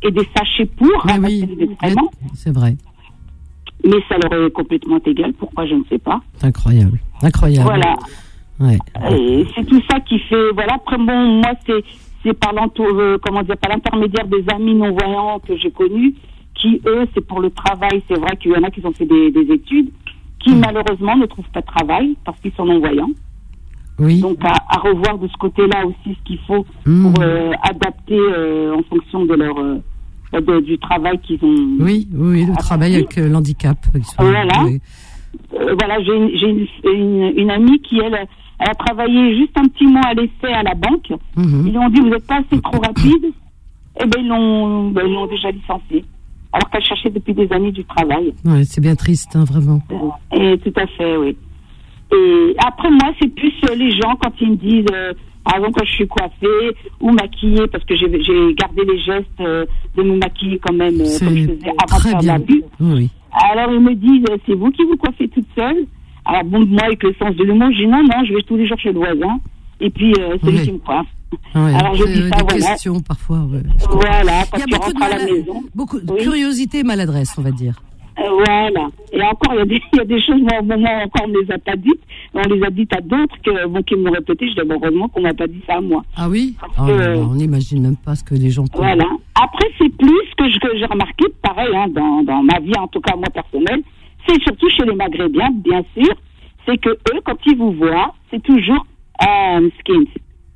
Speaker 7: et des sachets pour ramasser les excréments.
Speaker 2: C'est vrai.
Speaker 7: Mais ça leur est complètement égal. Pourquoi, je ne sais pas.
Speaker 2: C'est incroyable. Incroyable.
Speaker 7: Voilà.
Speaker 2: Ouais.
Speaker 7: Et c'est tout ça qui fait. Voilà. Après, bon, moi, c'est par l'intermédiaire des amis non-voyants que j'ai connus, qui, eux, c'est pour le travail. C'est vrai qu'il y en a qui ont fait des études, qui, malheureusement, ne trouvent pas de travail parce qu'ils sont non-voyants.
Speaker 2: Oui.
Speaker 7: Donc, à revoir de ce côté-là aussi ce qu'il faut pour adapter en fonction de leur... du travail qu'ils ont.
Speaker 2: Oui, le travail avec l'handicap.
Speaker 7: Voilà. Voilà, j'ai une amie qui, elle a travaillé juste un petit mois à l'essai à la banque. Ils lui ont dit, vous n'êtes pas assez trop rapide. Eh bien, ils l'ont déjà licenciée. Alors qu'elle cherchait depuis des années du travail.
Speaker 2: Ouais, c'est bien triste, hein, vraiment.
Speaker 7: Et tout à fait, oui. Et après, moi, c'est plus les gens, quand ils me disent... Par exemple, quand je suis coiffée ou maquillée, parce que j'ai gardé les gestes de me maquiller quand même, comme je faisais avant de faire de l'abus.
Speaker 2: Oui.
Speaker 7: Alors, ils me disent, c'est vous qui vous coiffez toute seule? Alors, bon, moi, avec le sens de l'humour, je dis non, je vais tous les jours chez le voisin, et puis c'est lui qui me coiffe.
Speaker 2: Ouais,
Speaker 7: alors, je dis ça,
Speaker 2: des
Speaker 7: voilà.
Speaker 2: questions, parfois, ouais.
Speaker 7: Voilà, quand
Speaker 2: il y a
Speaker 7: tu
Speaker 2: beaucoup
Speaker 7: rentres à la maison.
Speaker 2: Beaucoup de curiosité et maladresse, on va dire.
Speaker 7: Voilà. Et encore, il y a des choses, moi, au moment encore, on ne les a pas dites. On les a dites à d'autres qui m'ont répété. Je dis, heureusement qu'on m'a pas dit ça à moi.
Speaker 2: Ah oui? On n'imagine même pas ce que les gens peuvent.
Speaker 7: Voilà. Après, c'est plus que j'ai remarqué, pareil, hein, dans ma vie, en tout cas, moi, personnelle, c'est surtout chez les Maghrébins, bien sûr, c'est que eux, quand ils vous voient, c'est toujours, skins.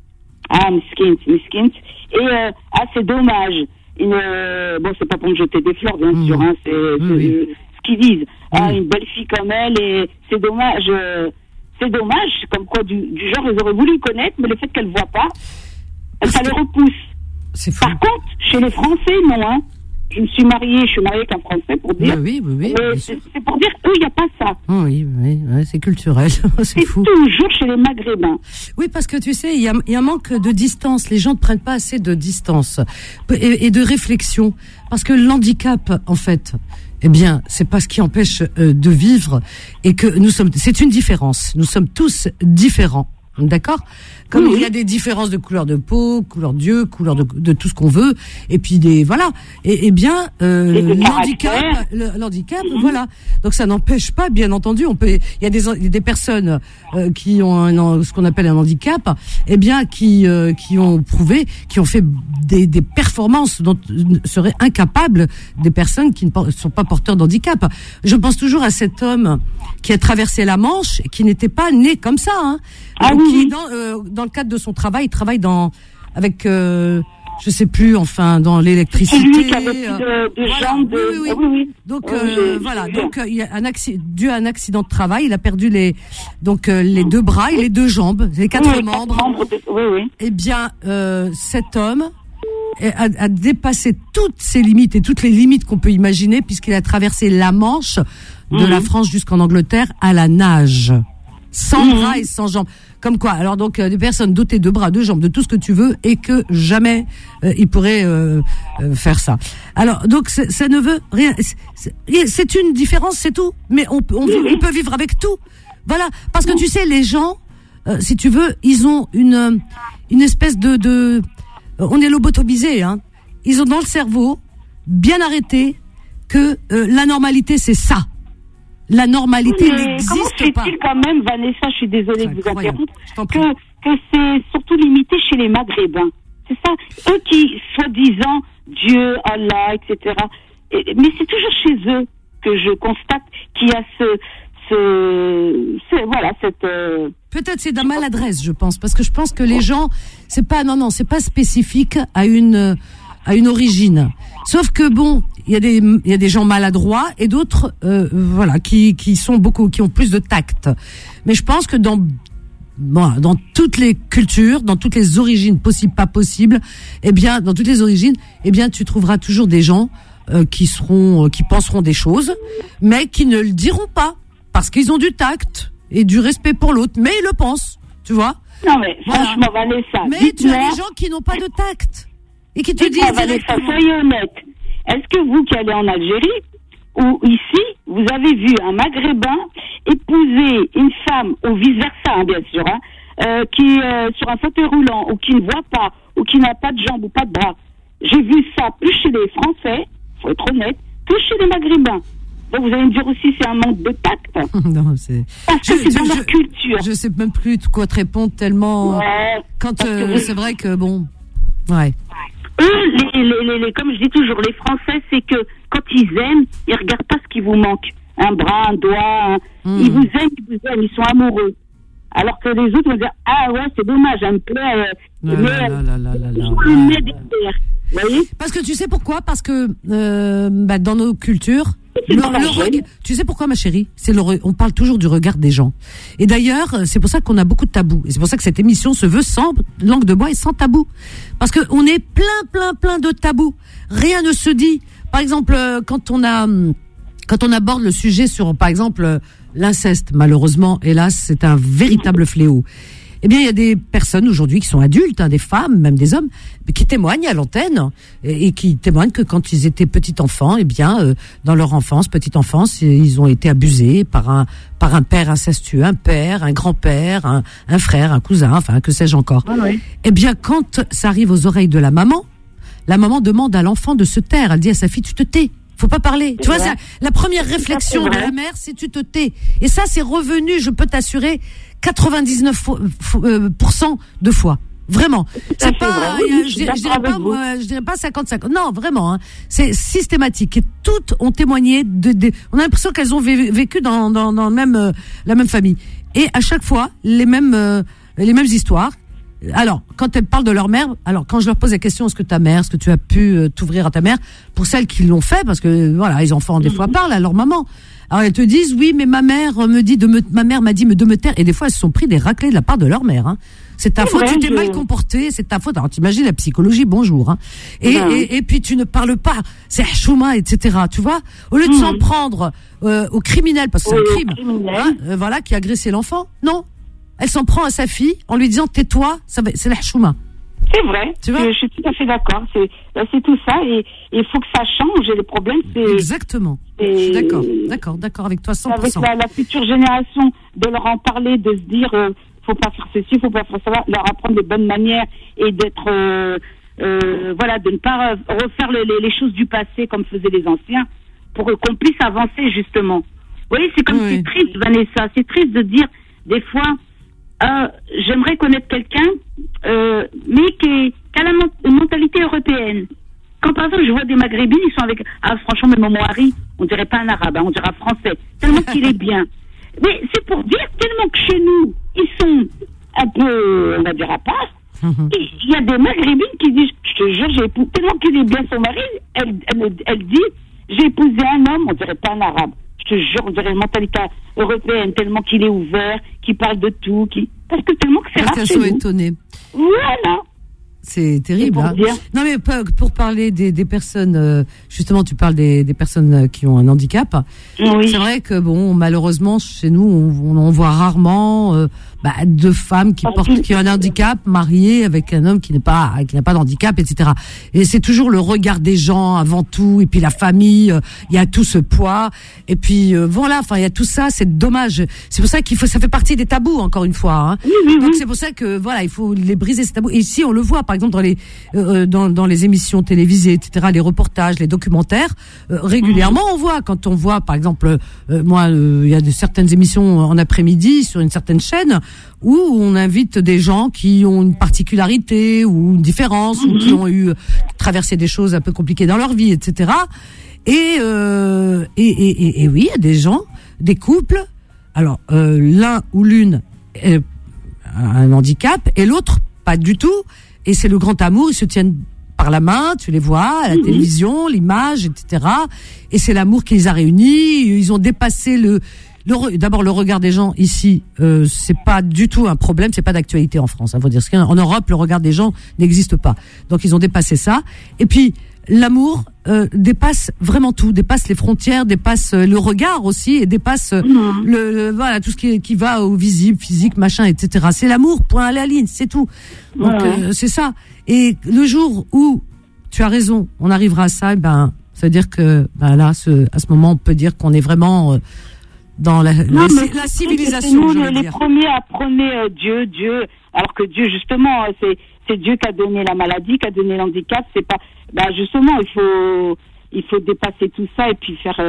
Speaker 7: Et, c'est dommage. Bon, c'est pas pour me jeter des fleurs, bien sûr, hein, c'est ce qu'ils disent. Une belle fille comme elle, et c'est dommage, comme quoi, du genre, ils auraient voulu connaître, mais le fait qu'elle ne voit pas, ça les repousse.
Speaker 2: C'est fou.
Speaker 7: Par contre, chez les Français, non, hein. Je suis mariée avec un Français pour dire.
Speaker 2: Oui.
Speaker 7: Mais c'est pour dire qu'il n'y a pas ça.
Speaker 2: Oui, c'est culturel. C'est fou.
Speaker 7: Toujours chez les Maghrébins.
Speaker 2: Oui, parce que tu sais, il y a un manque de distance. Les gens ne prennent pas assez de distance et de réflexion. Parce que l'handicap, en fait, eh bien, c'est pas ce qui empêche de vivre et que c'est une différence. Nous sommes tous différents. D'accord? Comme il y a des différences de couleur de peau, couleur d'yeux, couleur de tout ce qu'on veut, et puis voilà. Et bien, l'handicap, voilà. Donc ça n'empêche pas, bien entendu, il y a des personnes qui ont ce qu'on appelle un handicap, eh bien, qui ont prouvé, qui ont fait des performances dont seraient incapables des personnes qui ne sont pas porteurs d'handicap. Je pense toujours à cet homme qui a traversé la Manche et qui n'était pas né comme ça, hein. Qui dans le cadre de son travail, il travaille avec je sais plus, enfin dans l'électricité.
Speaker 7: C'est lui qui avait plus de jambes.
Speaker 2: Oui. Donc voilà, donc il y a dû à un accident de travail, il a perdu les deux bras et les deux jambes, les quatre membres.
Speaker 7: Oui.
Speaker 2: Eh bien, cet homme a dépassé toutes ses limites et toutes les limites qu'on peut imaginer, puisqu'il a traversé la Manche de la France jusqu'en Angleterre à la nage. Sans bras et sans jambes. Comme quoi, alors donc des personnes dotées de bras, de jambes, de tout ce que tu veux, et que jamais ils pourraient faire ça. Alors donc ça ne veut rien. C'est une différence, c'est tout. Mais on peut vivre avec tout. Voilà, parce que tu sais, les gens, si tu veux, ils ont une espèce de on est lobotomisés, hein. Ils ont dans le cerveau bien arrêté que la normalité c'est ça. La normalité n'existe
Speaker 7: pas. Comment fait-il quand même, Vanessa, je suis désolée de vous interrompre, que c'est surtout limité chez les Maghrébins? C'est ça, eux qui, soi-disant, Dieu, Allah, etc. Mais c'est toujours chez eux que je constate qu'il y a cette...
Speaker 2: Peut-être c'est de la maladresse, je pense, parce que je pense que les gens, c'est pas spécifique à une origine. Sauf que bon, il y a des gens maladroits et d'autres qui ont plus de tact. Mais je pense que dans toutes les cultures, dans toutes les origines possibles, pas possibles, dans toutes les origines, tu trouveras toujours des gens qui penseront des choses, mais qui ne le diront pas parce qu'ils ont du tact et du respect pour l'autre, mais ils le pensent, tu vois.
Speaker 7: Non mais franchement, Vanessa.
Speaker 2: Mais tu as des gens qui n'ont pas de tact. Et qui te disent
Speaker 7: directement. Soyez honnête. Est-ce que vous qui allez en Algérie ou ici, vous avez vu un Maghrébin épouser une femme, ou vice-versa, hein, bien sûr, qui est sur un fauteuil roulant, ou qui ne voit pas, ou qui n'a pas de jambes ou pas de bras? j'ai vu ça plus chez les Français, faut être honnête, que chez les Maghrébins. Donc vous allez me dire aussi c'est un manque de tact.
Speaker 2: Non, c'est.
Speaker 7: Parce que c'est dans leur culture.
Speaker 2: Je sais même plus de quoi te répondre tellement.
Speaker 7: Ouais,
Speaker 2: quand c'est vrai que bon, ouais.
Speaker 7: Eux, comme je dis toujours, les Français, c'est que quand ils aiment, ils regardent pas ce qui vous manque. Un bras, un doigt, ils vous aiment, ils sont amoureux. Alors que les autres vont dire ah ouais c'est dommage, un plaît. Vous voyez ?
Speaker 2: Parce que tu sais pourquoi ? Parce que dans nos cultures. Tu sais pourquoi, ma chérie ? On parle toujours du regard des gens. Et d'ailleurs, c'est pour ça qu'on a beaucoup de tabous. Et c'est pour ça que cette émission se veut sans langue de bois et sans tabou. Parce que on est plein de tabous. Rien ne se dit. Par exemple, quand on aborde le sujet sur, par exemple, l'inceste, malheureusement, hélas, c'est un véritable fléau. Eh bien, il y a des personnes aujourd'hui qui sont adultes, des femmes, même des hommes, qui témoignent à l'antenne et qui témoignent que quand ils étaient petits enfants, eh bien, dans leur petite enfance, ils ont été abusés par un père incestueux, un père, un grand-père, un frère, un cousin, enfin, que sais-je encore. Ah oui. Eh bien, quand ça arrive aux oreilles de la maman demande à l'enfant de se taire. Elle dit à sa fille, tu te tais. Faut pas parler. Tu vois, c'est la première réflexion de la mère, c'est tu te tais. Et ça, c'est revenu, je peux t'assurer, 99% de fois. Vraiment. C'est pas, je dirais pas 50-50. Non, vraiment, hein. C'est systématique. Et toutes ont témoigné on a l'impression qu'elles ont vécu dans la même famille. Et à chaque fois, les mêmes histoires. Alors, quand elles parlent de leur mère, quand je leur pose la question, est-ce que tu as pu t'ouvrir à ta mère, pour celles qui l'ont fait, parce que voilà, les enfants des fois parlent à leur maman. Alors elles te disent oui, mais ma mère m'a dit de me taire, et des fois elles se sont pris des raclées de la part de leur mère. Hein. C'est ta faute, tu t'es mal comporté, c'est ta faute. Alors t'imagines la psychologie, bonjour. Hein. Et puis tu ne parles pas, c'est chouma, etc. Tu vois, au lieu de s'en prendre au criminel, parce que c'est un crime, voilà, qui a agressé l'enfant, non. Elle s'en prend à sa fille en lui disant tais-toi, c'est la chouma.
Speaker 7: C'est vrai, je suis tout à fait d'accord. C'est tout ça, et il faut que ça change. Et le problème, c'est
Speaker 2: exactement. Je suis d'accord avec toi 100%.
Speaker 7: Avec la future génération, de leur en parler, de se dire faut pas faire ceci, faut pas faire ça, leur apprendre de bonnes manières et d'être de ne pas refaire les choses du passé comme faisaient les anciens, pour qu'on puisse avancer justement. Vous voyez, c'est comme c'est triste, Vanessa, c'est triste de dire des fois. J'aimerais connaître quelqu'un, mais qui a la mentalité européenne. Quand par exemple je vois des Maghrébins, ils sont avec, franchement, même mon mari, on dirait pas un arabe, on dirait un français, tellement qu'il est bien. Mais c'est pour dire tellement que chez nous, ils sont un peu, on va dire, à part. Il y a des Maghrébins qui disent, je te jure, j'ai épousé, tellement qu'il est bien son mari, elle dit, j'ai épousé un homme, on dirait pas un arabe. Je te jure, on dirait une mentalité européenne, tellement qu'il est ouvert, qu'il parle de tout, parce que tellement que c'est rare chez nous. Parce qu'elles sont
Speaker 2: étonnées.
Speaker 7: Voilà.
Speaker 2: C'est terrible. Hein. Non, mais pour parler des personnes, justement, tu parles des personnes qui ont un handicap. Oui. C'est vrai que bon, malheureusement, chez nous, on voit rarement deux femmes qui ont un handicap mariées avec un homme qui n'a pas d'handicap, etc. Et c'est toujours le regard des gens avant tout, et puis la famille, il y a tout ce poids, et puis voilà, enfin il y a tout ça, c'est dommage. C'est pour ça ça fait partie des tabous, encore une fois. Hein. Donc c'est pour ça que voilà, il faut les briser ces tabous. Et ici on le voit, par exemple dans les émissions télévisées, etc., les reportages, les documentaires, régulièrement on voit, quand on voit par exemple, il y a certaines émissions en après-midi sur une certaine chaîne où on invite des gens qui ont une particularité ou une différence, ou qui ont traversé des choses un peu compliquées dans leur vie, etc. Et oui, il y a des gens, des couples, alors l'un ou l'une a un handicap et l'autre pas du tout, et c'est le grand amour, ils se tiennent par la main, tu les vois à la télévision, l'image, etc. Et c'est l'amour qui les a réunis, ils ont dépassé d'abord le regard des gens ici, c'est pas du tout un problème, c'est pas d'actualité en France, faut dire ce qu'il y a. En Europe, le regard des gens n'existe pas. Donc ils ont dépassé ça. Et puis l'amour dépasse vraiment tout, dépasse les frontières, dépasse le regard aussi, et dépasse voilà, tout ce qui va au visible, physique, machin, etc. C'est l'amour, point à la ligne, c'est tout. Donc c'est ça. Et le jour où tu as raison, on arrivera à ça, ça veut dire que là, à ce moment, on peut dire qu'on est vraiment dans la civilisation.
Speaker 7: C'est nous les premiers à prôner Dieu, alors que Dieu, justement, c'est Dieu qui a donné la maladie, qui a donné l'handicap. C'est pas, justement, il faut dépasser tout ça et puis faire.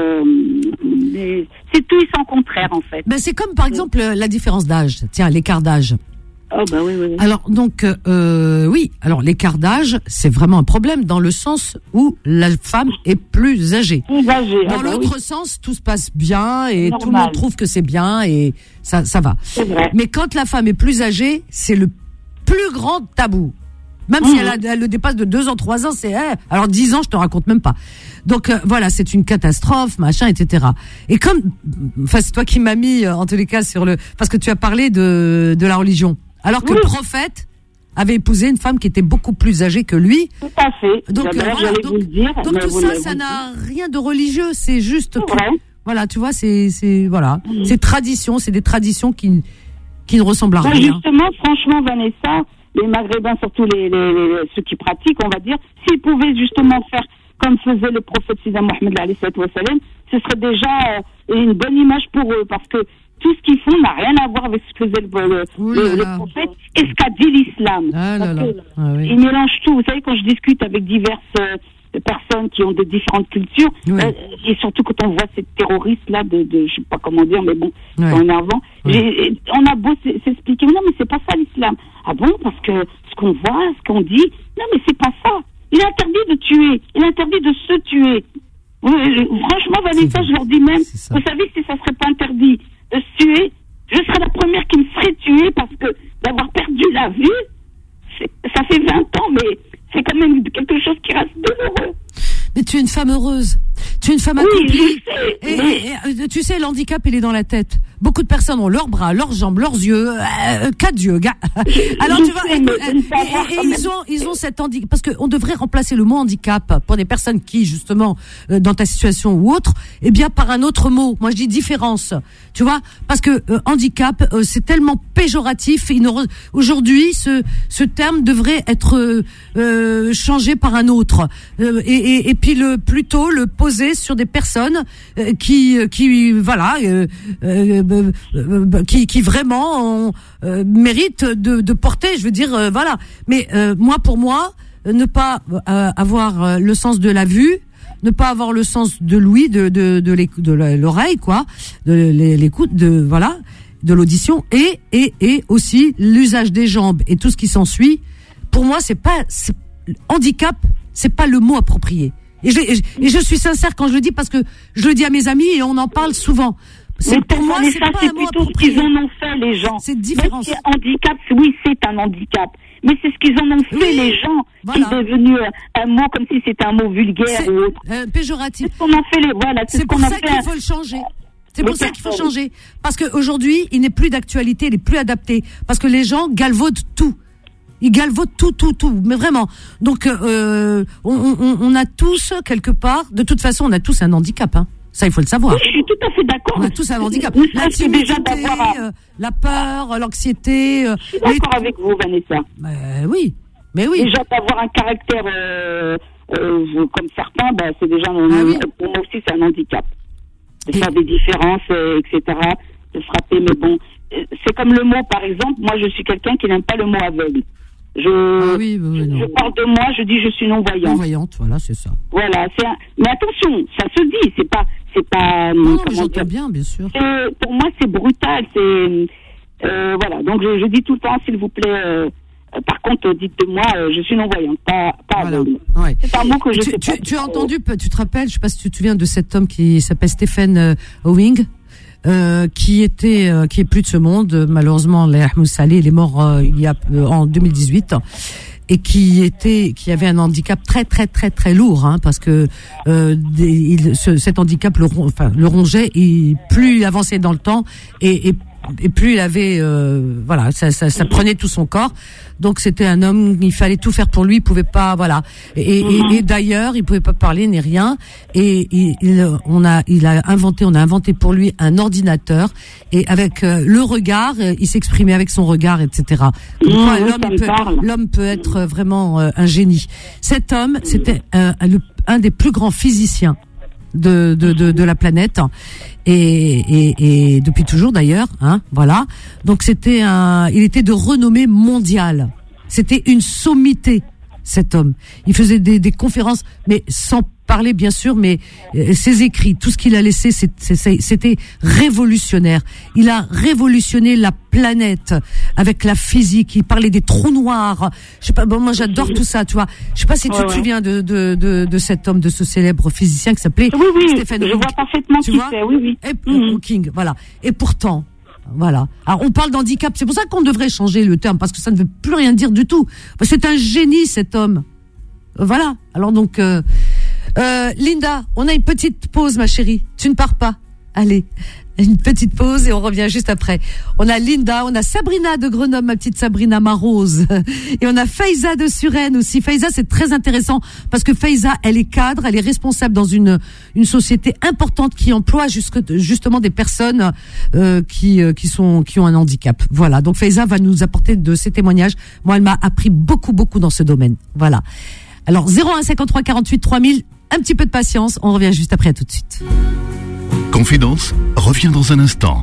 Speaker 7: C'est tout et son contraire en fait.
Speaker 2: C'est comme par exemple la différence d'âge. Tiens, l'écart d'âge.
Speaker 7: Oh oui.
Speaker 2: Alors donc oui, alors l'écart d'âge, c'est vraiment un problème dans le sens où la femme est plus âgée. Dans l'autre sens, tout se passe bien et tout le monde trouve que c'est bien et ça va.
Speaker 7: C'est vrai.
Speaker 2: Mais quand la femme est plus âgée, c'est le plus grand tabou. Même si elle le dépasse de 2 ans, 3 ans, c'est alors 10 ans, je te raconte même pas. Donc voilà, c'est une catastrophe, machin, etc. Et c'est toi qui m'as mis en tous les cas parce que tu as parlé de la religion. Alors que le prophète avait épousé une femme qui était beaucoup plus âgée que lui.
Speaker 7: Tout à fait. Donc
Speaker 2: vous le dire. Donc tout ça n'a rien de religieux, c'est juste. Voilà, tu vois, c'est tradition, c'est des traditions qui ne ressemblent à rien.
Speaker 7: Justement, franchement, Vanessa, les Maghrébins, surtout ceux qui pratiquent, on va dire, s'ils pouvaient justement faire comme faisait le prophète Sida Mohammed alayhi salam, ce serait déjà une bonne image pour eux, parce que tout ce qu'ils font n'a rien à voir avec ce que faisait le prophète et ce qu'a dit l'islam. Ils mélangent tout. Vous savez, quand je discute avec diverses personnes qui ont de différentes cultures, et surtout quand on voit ces terroristes-là je sais pas comment dire, mais bon, c'est énervant. On a beau s'expliquer, non, mais c'est pas ça l'islam. Ah bon, parce que ce qu'on voit, ce qu'on dit, non, mais c'est pas ça. Il est interdit de tuer, il est interdit de se tuer. Franchement, Vanessa, je leur dis même, vous savez, si ça serait pas interdit de se tuer, je serais la première qui me serait tuée parce que d'avoir perdu la vue, ça fait 20 ans, mais c'est quand même quelque chose qui reste douloureux.
Speaker 2: Mais tu es une femme heureuse. Tu es une femme accomplie. Et tu sais, l'handicap, il est dans la tête. Beaucoup de personnes ont leurs bras, leurs jambes, leurs yeux, 4 yeux. Alors tu vois, ils ont cet handicap, parce qu'on devrait remplacer le mot handicap pour des personnes qui, justement, dans ta situation ou autre, par un autre mot. Moi, je dis différence. Tu vois, parce que handicap, c'est tellement péjoratif. Aujourd'hui, ce terme devrait être changé par un autre. Et puis plutôt le poser sur des personnes qui vraiment méritent de porter, je veux dire, voilà. Mais pour moi, ne pas avoir le sens de la vue, ne pas avoir le sens de l'ouïe, de l'oreille, quoi, de l'écoute, de l'audition, et aussi l'usage des jambes et tout ce qui s'ensuit. Pour moi, handicap, c'est pas le mot approprié. Et je suis sincère quand je le dis, parce que je le dis à mes amis et on en parle souvent.
Speaker 7: Pour moi, c'est pas un mot approprié. Ce qu'ils en ont fait, les gens.
Speaker 2: C'est différent.
Speaker 7: Handicap, oui, c'est un handicap. Mais c'est ce qu'ils en ont fait, les gens, qui est devenu un mot comme si c'était un mot vulgaire ou autre.
Speaker 2: Péjoratif.
Speaker 7: C'est ce qu'on a fait,
Speaker 2: c'est pour ça qu'il faut le changer. C'est pour ça qu'il faut changer. Parce qu'aujourd'hui, il n'est plus d'actualité, il n'est plus adapté. Parce que les gens galvaudent tout. Ils galvaudent tout. Mais vraiment. Donc, on a tous, quelque part, de toute façon, on a tous un handicap, hein. Ça, il faut le savoir.
Speaker 7: Oui, je suis tout à fait d'accord.
Speaker 2: On a tous un handicap. L'intimidité, la peur, l'anxiété.
Speaker 7: Je suis d'accord avec vous, Vanessa.
Speaker 2: Oui, mais oui.
Speaker 7: Déjà, d'avoir un caractère comme certains, c'est déjà, pour moi aussi, c'est un handicap. De faire des différences, etc., de frapper, mais bon. C'est comme le mot, par exemple, moi, je suis quelqu'un qui n'aime pas le mot aveugle. Je parle de moi, je dis je suis non-voyante.
Speaker 2: Non-voyante, voilà, c'est ça.
Speaker 7: Voilà, mais attention, ça se dit, c'est pas.
Speaker 2: Non, j'entends bien, bien sûr.
Speaker 7: Pour moi, c'est brutal, voilà. Donc je dis tout le temps, s'il vous plaît. Par contre, dites de moi, je suis non-voyante, pas aveugle.
Speaker 2: Ouais.
Speaker 7: C'est un mot que je sais pas.
Speaker 2: Tu as entendu, tu te rappelles, je sais pas si tu te souviens de cet homme qui s'appelle Stephen Hawking. Qui est plus de ce monde, malheureusement. Il est mort en 2018, et qui avait un handicap très très très très lourd, hein, parce que cet handicap le rongeait, et plus il avançait dans le temps, et plus il avait ça prenait tout son corps. Donc c'était un homme, il fallait tout faire pour lui, il pouvait pas, voilà. Et d'ailleurs, il pouvait pas parler ni rien. Et on a inventé pour lui un ordinateur, et avec le regard, il s'exprimait avec son regard, etc. L'homme peut être vraiment un génie. Cet homme, c'était un des plus grands physiciens de la planète, et depuis toujours d'ailleurs, hein, voilà. Donc il était de renommée mondiale. C'était une sommité, cet homme. Il faisait des conférences, mais sans parler bien sûr, mais ses écrits, tout ce qu'il a laissé, c'était révolutionnaire. Il a révolutionné la planète avec la physique. Il parlait des trous noirs. Je sais pas, bon, moi j'adore tout ça, tu vois. Je sais pas si tu te souviens de cet homme, de ce célèbre physicien qui s'appelait Stephen Hawking.
Speaker 7: Je vois parfaitement qui c'est, oui.
Speaker 2: Hawking, voilà. Et pourtant, voilà. Alors on parle d'handicap, c'est pour ça qu'on devrait changer le terme, parce que ça ne veut plus rien dire du tout. C'est un génie, cet homme. Voilà. Alors donc, Linda, on a une petite pause, ma chérie. Tu ne pars pas. Allez, une petite pause et on revient juste après. On a Linda, on a Sabrina de Grenoble, ma petite Sabrina Marose. Et on a Faiza de Suresnes aussi. Faiza, c'est très intéressant parce que Faiza, elle est cadre, elle est responsable dans une société importante qui emploie justement des personnes qui ont un handicap. Voilà. Donc Faiza va nous apporter de ses témoignages. Moi, elle m'a appris beaucoup dans ce domaine. Voilà. Alors 01 53 48 3000, un petit peu de patience, on revient juste après, à tout de suite.
Speaker 1: Confidence revient dans un instant.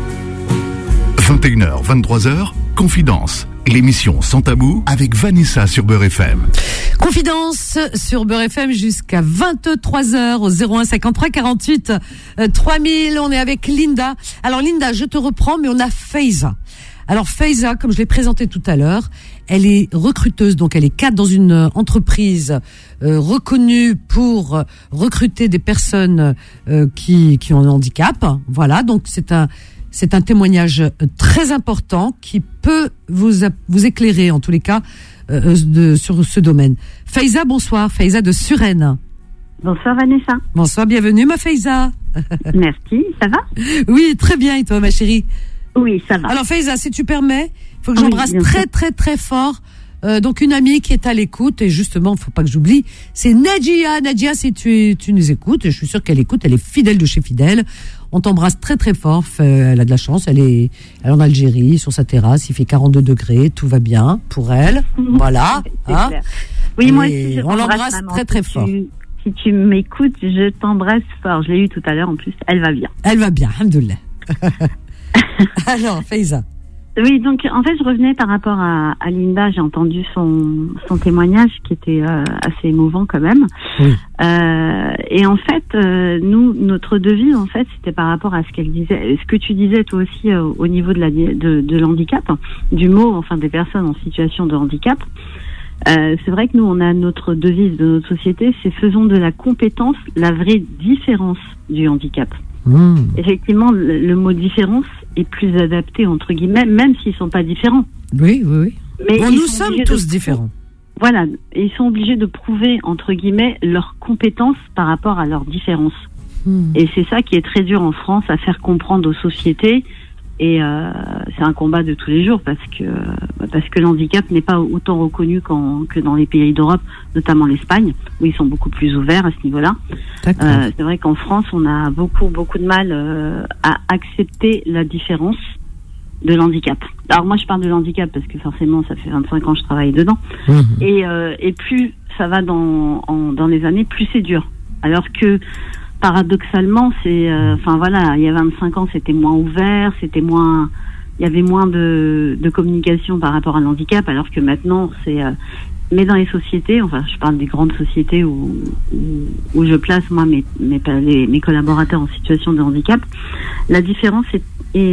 Speaker 1: 21h, 23h, Confidence, l'émission Sans Tabou avec Vanessa sur Beurre FM.
Speaker 2: Confidence sur Beurre FM jusqu'à 23h au 01 53 48 3000. On est avec Linda. Alors Linda, je te reprends, mais on a Faiza. Alors Faiza, comme je l'ai présenté tout à l'heure, elle est recruteuse, donc elle est cadre dans une entreprise reconnue pour recruter des personnes qui ont un handicap. Voilà, donc c'est un témoignage très important qui peut vous éclairer en tous les cas sur ce domaine. Faiza, bonsoir. Faiza de Suresnes.
Speaker 8: Bonsoir Vanessa.
Speaker 2: Bonsoir, bienvenue ma Faiza.
Speaker 8: Merci, ça va?
Speaker 2: Oui, très bien, et toi ma chérie? Oui, ça va. Alors Faiza, si tu permets, il faut que j'embrasse très fort donc une amie qui est à l'écoute, et justement, faut pas que j'oublie, c'est Nadia. Nadia, si tu nous écoutes, je suis sûre qu'elle écoute, elle est fidèle de chez fidèle. On t'embrasse très fort, elle a de la chance, elle est en Algérie, sur sa terrasse, il fait 42 degrés, tout va bien pour elle. Voilà. Hein.
Speaker 8: Oui, moi aussi,
Speaker 2: on l'embrasse très fort.
Speaker 8: Si tu m'écoutes, je t'embrasse fort. Je l'ai eu tout à l'heure en plus, elle va bien.
Speaker 2: Elle va bien, alhamdoulilah. Alors, Faiza.
Speaker 8: Oui, donc en fait, je revenais par rapport à Linda. J'ai entendu son témoignage qui était assez émouvant quand même. Oui. Et en fait, nous, notre devise, en fait, c'était par rapport à ce qu'elle disait, ce que tu disais toi aussi au niveau de l'handicap, du mot, enfin des personnes en situation de handicap. C'est vrai que nous, on a notre devise de notre société, c'est faisons de la compétence la vraie différence du handicap. Effectivement, le mot différence est plus adapté, entre guillemets, même s'ils sont pas différents.
Speaker 2: Oui. Mais nous sommes tous différents.
Speaker 8: Voilà, ils sont obligés de prouver, entre guillemets, leurs compétences par rapport à leurs différences. Et c'est ça qui est très dur en France à faire comprendre aux sociétés. Et c'est un combat de tous les jours parce que l'handicap n'est pas autant reconnu que dans les pays d'Europe, notamment l'Espagne, où ils sont beaucoup plus ouverts à ce niveau-là. C'est vrai qu'en France, on a beaucoup de mal à accepter la différence de l'handicap. Alors moi, je parle de l'handicap parce que forcément, ça fait 25 ans que je travaille dedans. Et plus ça va dans les années, plus c'est dur. Alors que paradoxalement, c'est, voilà, il y a 25 ans, c'était moins ouvert, il y avait moins de communication par rapport à l'handicap, alors que maintenant, mais dans les sociétés, enfin, je parle des grandes sociétés où je place, moi, mes collaborateurs en situation de handicap, la différence est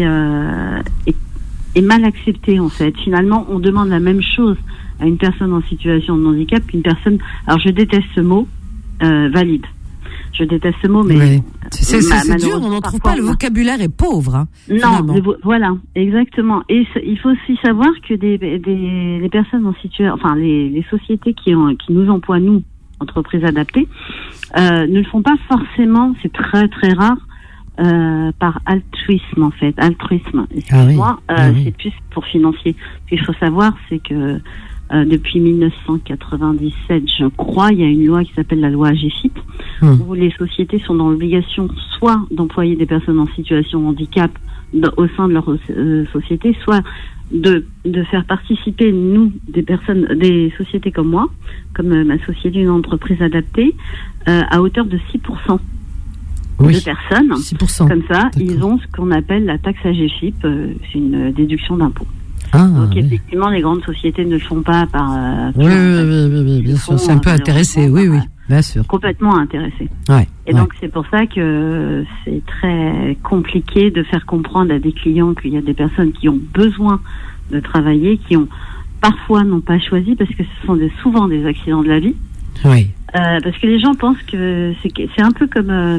Speaker 8: mal acceptée, en fait. Finalement, on demande la même chose à une personne en situation de handicap qu'une personne, alors je déteste ce mot, valide. Je déteste ce mot, mais
Speaker 2: oui. C'est dur, on n'en trouve pas. Le vocabulaire est pauvre. Hein,
Speaker 8: non, voilà, exactement. Et il faut aussi savoir que les personnes en situation, enfin les sociétés qui nous emploient, nous, entreprises adaptées, ne le font pas forcément. C'est très très rare par altruisme en fait. Altruisme. Excuse-moi, c'est plus pour financier. Ce qu'il faut savoir, c'est que depuis 1997, je crois, il y a une loi qui s'appelle la loi AGEFIP, où les sociétés sont dans l'obligation soit d'employer des personnes en situation de handicap au sein de leur société, soit de faire participer, nous, des sociétés comme moi, comme ma société, une entreprise adaptée, à hauteur de 6%. De personnes.
Speaker 2: 6%.
Speaker 8: Comme ça, ils ont ce qu'on appelle la taxe AGEFIP, c'est une déduction d'impôt. Donc effectivement, les grandes sociétés ne le font pas par...
Speaker 2: oui, bien sûr, c'est un peu intéressé, oui, bien sûr.
Speaker 8: Complètement intéressé. Et donc c'est pour ça que c'est très compliqué de faire comprendre à des clients qu'il y a des personnes qui ont besoin de travailler, qui ont parfois n'ont pas choisi parce que ce sont souvent des accidents de la vie.
Speaker 2: Oui.
Speaker 8: Parce que les gens pensent que c'est un peu comme...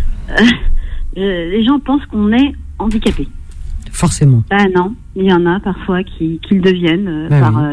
Speaker 8: les gens pensent qu'on est handicapé.
Speaker 2: Forcément.
Speaker 8: Non, il y en a parfois qui le deviennent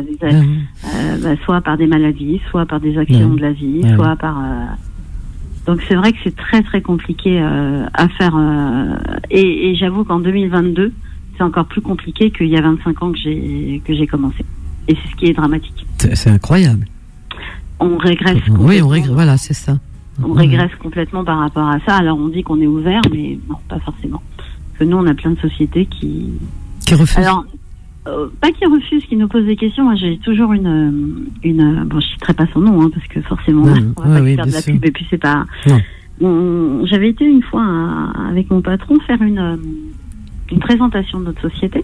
Speaker 8: soit par des maladies, soit par des accidents de la vie, soit par... Donc c'est vrai que c'est très très compliqué à faire. Et j'avoue qu'en 2022, c'est encore plus compliqué qu'il y a 25 ans que j'ai commencé. Et c'est ce qui est dramatique.
Speaker 2: C'est incroyable.
Speaker 8: On régresse.
Speaker 2: Oui, on régresse. Voilà, c'est ça.
Speaker 8: On régresse complètement par rapport à ça. Alors on dit qu'on est ouvert, mais non, pas forcément. Parce que nous, on a plein de sociétés qui
Speaker 2: refusent.
Speaker 8: Alors, pas qui refusent, qui nous posent des questions. Moi, j'ai toujours bon, je citerai pas son nom, parce que forcément, on va pas lui faire de la pub. Et puis c'est pas. J'avais été une fois avec mon patron faire une présentation de notre société.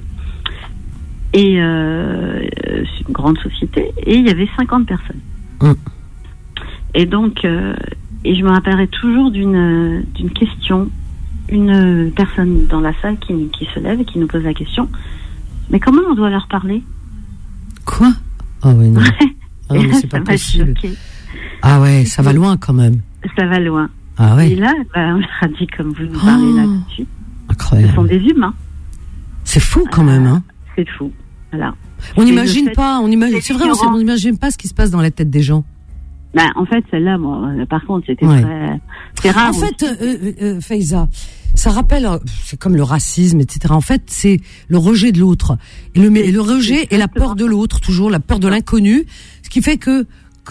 Speaker 8: Et c'est une grande société. Et il y avait 50 personnes. Et donc, et je me rappellerai toujours d'une question. Une personne dans la salle qui se lève et qui nous pose la question: mais comment on doit leur parler?
Speaker 2: Quoi? Ah oui, non. Non, mais c'est pas possible. Ah ouais, ça va loin quand même.
Speaker 8: Ça va loin.
Speaker 2: Ah ouais.
Speaker 8: Et là, on leur a dit comme vous nous parlez là tout de suite.
Speaker 2: Incroyable.
Speaker 8: Ce sont des humains.
Speaker 2: C'est fou quand même, hein.
Speaker 8: C'est fou. Voilà.
Speaker 2: On n'imagine pas, c'est vrai, on n'imagine pas ce qui se passe dans la tête des gens.
Speaker 8: En fait, celle-là, moi, par contre, c'était très rare.
Speaker 2: En fait, Faiza, ça rappelle, c'est comme le racisme, etc. En fait, c'est le rejet de l'autre. Et le rejet et la peur de l'autre, toujours, la peur de l'inconnu. Ce qui fait que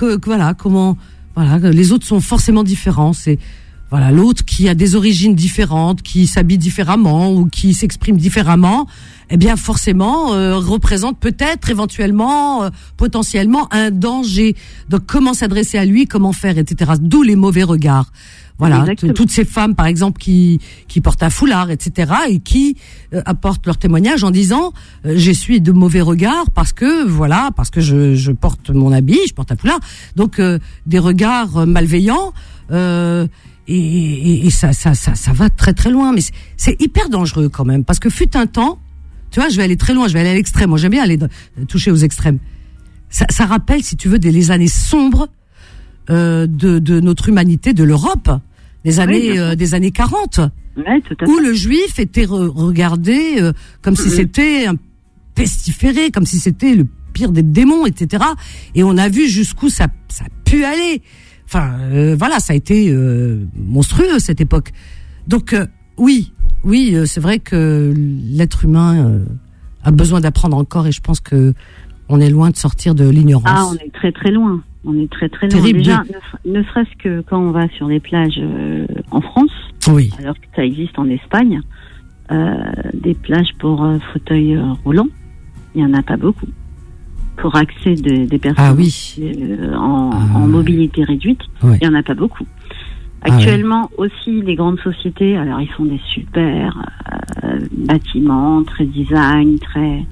Speaker 2: les autres sont forcément différents. C'est, l'autre qui a des origines différentes, qui s'habille différemment ou qui s'exprime différemment, eh bien forcément représente peut-être éventuellement potentiellement un danger. Donc comment s'adresser à lui, comment faire, etc. D'où les mauvais regards. Voilà, toutes ces femmes par exemple qui portent un foulard, etc. et qui apportent leur témoignage en disant j'essuie de mauvais regards parce que je porte mon habit, je porte un foulard, donc des regards malveillants. Et ça va très très loin, mais c'est hyper dangereux quand même, parce que fut un temps, tu vois, je vais aller très loin, je vais aller à l'extrême. Moi, j'aime bien aller toucher aux extrêmes. Ça rappelle, si tu veux, les années sombres de notre humanité, de l'Europe, des années 40, où le juif était regardé comme si c'était un pestiféré, comme si c'était le pire des démons, etc. Et on a vu jusqu'où ça a pu aller. Enfin, ça a été monstrueux cette époque. Donc oui, c'est vrai que l'être humain a besoin d'apprendre encore, et je pense que on est loin de sortir de l'ignorance.
Speaker 8: Ah, on est très très loin. On est très très loin.
Speaker 2: Terrible.
Speaker 8: Déjà, ne serait-ce que quand on va sur les plages en France, alors que ça existe en Espagne, des plages pour fauteuils roulants, il n'y en a pas beaucoup. Pour accès des personnes en mobilité réduite, il n'y en a pas beaucoup. Actuellement aussi, les grandes sociétés, alors ils font des super bâtiments, très design, très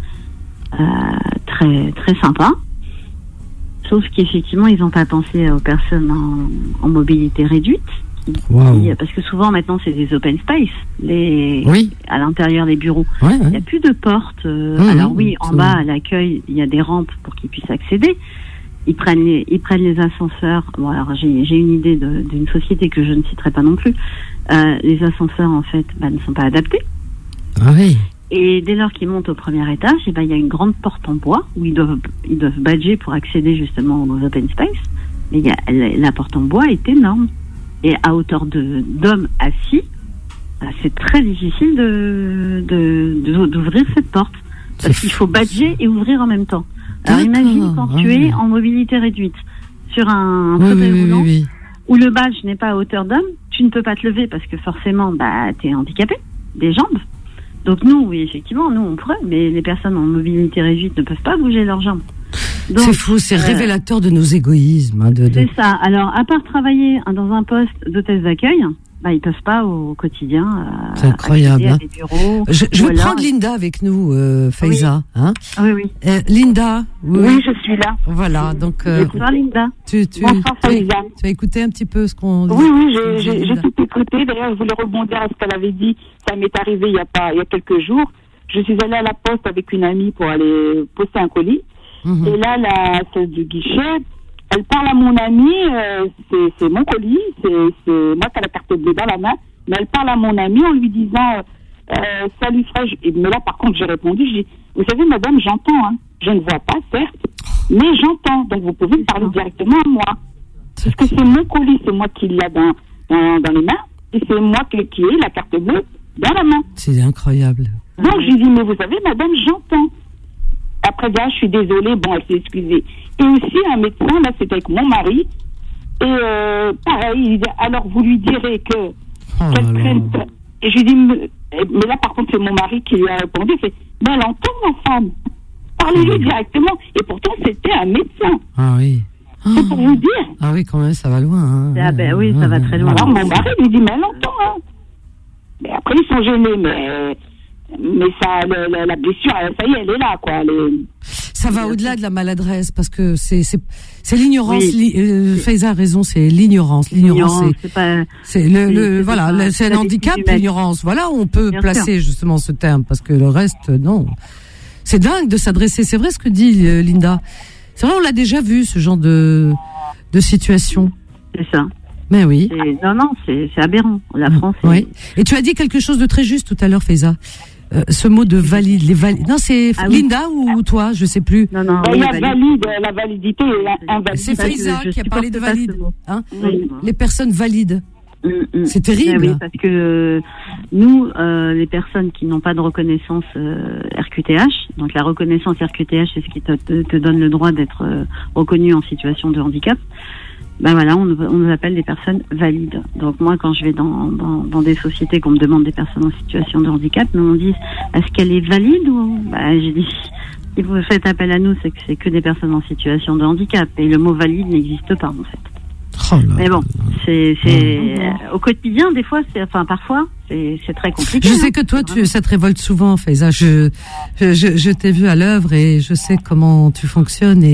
Speaker 8: sympas. Sauf qu'effectivement, ils n'ont pas pensé aux personnes en mobilité réduite. Parce que souvent maintenant c'est des open space, à l'intérieur des bureaux. Il n'y a plus de portes. Alors en bas à l'accueil, il y a des rampes pour qu'ils puissent accéder. Ils prennent les ascenseurs. Bon, alors j'ai une idée d'une société que je ne citerai pas non plus. Les ascenseurs en fait ne sont pas adaptés. Et dès lors qu'ils montent au premier étage, il y a une grande porte en bois où ils doivent badger pour accéder justement aux open space. Mais la porte en bois est énorme. Et à hauteur d'hommes assis, c'est très difficile d'ouvrir cette porte. Parce qu'il faut badger et ouvrir en même temps. Alors imagine quand tu es en mobilité réduite sur un fauteuil roulant où le badge n'est pas à hauteur d'homme, tu ne peux pas te lever parce que forcément tu es handicapé des jambes. Donc nous, effectivement, on pourrait, mais les personnes en mobilité réduite ne peuvent pas bouger leurs jambes.
Speaker 2: C'est fou, c'est révélateur de nos égoïsmes.
Speaker 8: C'est ça. Alors, à part travailler dans un poste d'hôtesse d'accueil, ils peuvent pas au quotidien.
Speaker 2: C'est incroyable.
Speaker 8: À des bureaux,
Speaker 2: je vais prendre Linda avec nous, Faiza.
Speaker 8: Oui.
Speaker 2: Hein
Speaker 8: Oui.
Speaker 2: Linda.
Speaker 7: Oui, je suis là.
Speaker 2: Voilà, donc.
Speaker 8: Bonsoir, Linda.
Speaker 2: Tu as écouté un petit peu ce qu'on dit?
Speaker 7: Oui, j'ai tout écouté. D'ailleurs, je voulais rebondir à ce qu'elle avait dit. Ça m'est arrivé il y a quelques jours. Je suis allée à la poste avec une amie pour aller poster un colis. Et là, celle du guichet, elle parle à mon amie, c'est mon colis, c'est moi qui ai la carte bleue dans la main, mais elle parle à mon amie en lui disant salut frère. Mais là, par contre, j'ai répondu, j'ai dit, vous savez, madame, j'entends, hein. Je ne vois pas, certes, mais j'entends. Donc, vous pouvez me parler directement à moi. Parce que c'est mon colis, c'est moi qui l'ai dans les mains, et c'est moi qui ai la carte bleue dans la main.
Speaker 2: C'est incroyable.
Speaker 7: Donc, je lui dis, mais vous savez, madame, j'entends. Après, là, je suis désolée, bon, elle s'est excusée. Et aussi, un médecin, là, c'était avec mon mari, et pareil, il dit, alors vous lui direz qu'elle prenne... Et je lui dis, mais là, par contre, c'est mon mari qui lui a répondu, il fait, mais elle entend, ma femme. Parlez-lui directement. Et pourtant, c'était un médecin.
Speaker 2: Ah oui.
Speaker 7: C'est pour vous dire.
Speaker 2: Ah oui, quand même, ça va loin. Hein.
Speaker 8: Ah ben oui, ça va très loin.
Speaker 7: Alors, mon mari lui dit, mais elle entend, hein. Mais après, ils sont gênés, mais ça, la blessure, ça y est, elle est là, quoi.
Speaker 2: Ça va au-delà de la maladresse, parce que c'est l'ignorance. Oui. Faiza a raison, c'est l'ignorance. L'ignorance, c'est un handicap, l'ignorance. Voilà, on peut placer justement ce terme, parce que le reste, non. C'est dingue de s'adresser. C'est vrai ce que dit Linda. C'est vrai, on l'a déjà vu, ce genre de situation.
Speaker 8: C'est ça.
Speaker 2: Mais oui.
Speaker 8: Non, c'est aberrant. La France.
Speaker 2: Oui. Et tu as dit quelque chose de très juste tout à l'heure, Faiza. Ce mot de valide, non, c'est Linda ou toi, je sais plus.
Speaker 8: Non.
Speaker 7: Il y a valide, la validité et l'invalide.
Speaker 2: C'est Faiza qui a parlé de valide. Hein, les personnes valides. C'est terrible.
Speaker 8: Oui, parce que nous, les personnes qui n'ont pas de reconnaissance RQTH, donc la reconnaissance RQTH, c'est ce qui te donne le droit d'être reconnu en situation de handicap. Ben voilà, on nous appelle des personnes valides. Donc moi, quand je vais dans des sociétés qu'on me demande des personnes en situation de handicap, on me dit, est-ce qu'elle est valide ou je dis, si vous faites appel à nous, c'est que des personnes en situation de handicap. Et le mot valide n'existe pas, en fait.
Speaker 2: Oh là.
Speaker 8: Mais bon, c'est au quotidien, des fois, parfois, c'est très compliqué.
Speaker 2: Je sais que toi, ça te révolte souvent, Faiza. Je t'ai vu à l'œuvre et je sais comment tu fonctionnes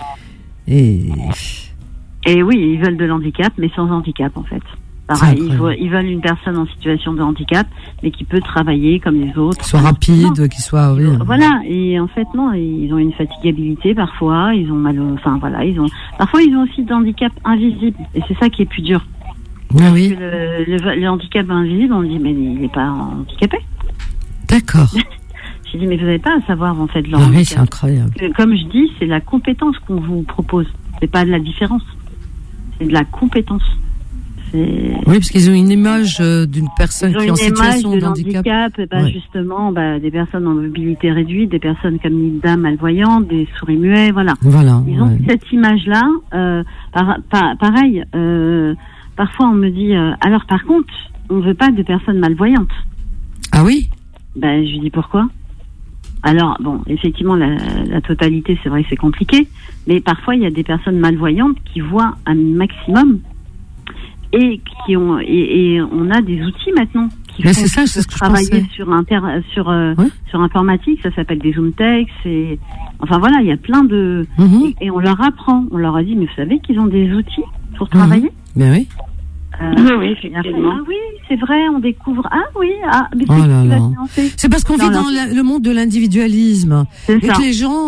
Speaker 8: Et oui, ils veulent de l'handicap, mais sans handicap, en fait. Pareil, ils veulent une personne en situation de handicap, mais qui peut travailler comme les autres.
Speaker 2: Qui soit rapide, qui soit... Oui.
Speaker 8: Voilà, et en fait, non, ils ont une fatigabilité parfois, ils ont mal... Parfois, ils ont aussi de handicap invisible, et c'est ça qui est plus dur.
Speaker 2: Oui.
Speaker 8: Le handicap invisible, on dit, mais il n'est pas handicapé.
Speaker 2: D'accord.
Speaker 8: J'ai dit, mais vous n'avez pas à savoir, en fait, de leur handicap.
Speaker 2: Oui, c'est incroyable.
Speaker 8: Comme je dis, c'est la compétence qu'on vous propose, c'est pas de la différence. C'est de la compétence. Oui,
Speaker 2: parce qu'ils ont une image d'une personne qui est en situation de handicap.
Speaker 8: Justement, des personnes en mobilité réduite, des personnes comme Linda malvoyantes, des souris muets, voilà. Ils ont cette image-là. Pareil, parfois on me dit, alors par contre, on ne veut pas de personnes malvoyantes.
Speaker 2: Ah oui?
Speaker 8: Je lui dis pourquoi? Alors, bon, effectivement, la totalité, c'est vrai que c'est compliqué, mais parfois, il y a des personnes malvoyantes qui voient un maximum et on a des outils maintenant qui font travailler sur informatique, ça s'appelle des Zoomtext, enfin voilà, il y a plein de... Et on leur apprend, on leur a dit, mais vous savez qu'ils ont des outils pour travailler?
Speaker 2: Ben oui.
Speaker 8: Oui, effectivement. Ah oui, c'est vrai, on découvre. Ah oui,
Speaker 2: c'est parce qu'on vit dans le monde de l'individualisme et que les gens,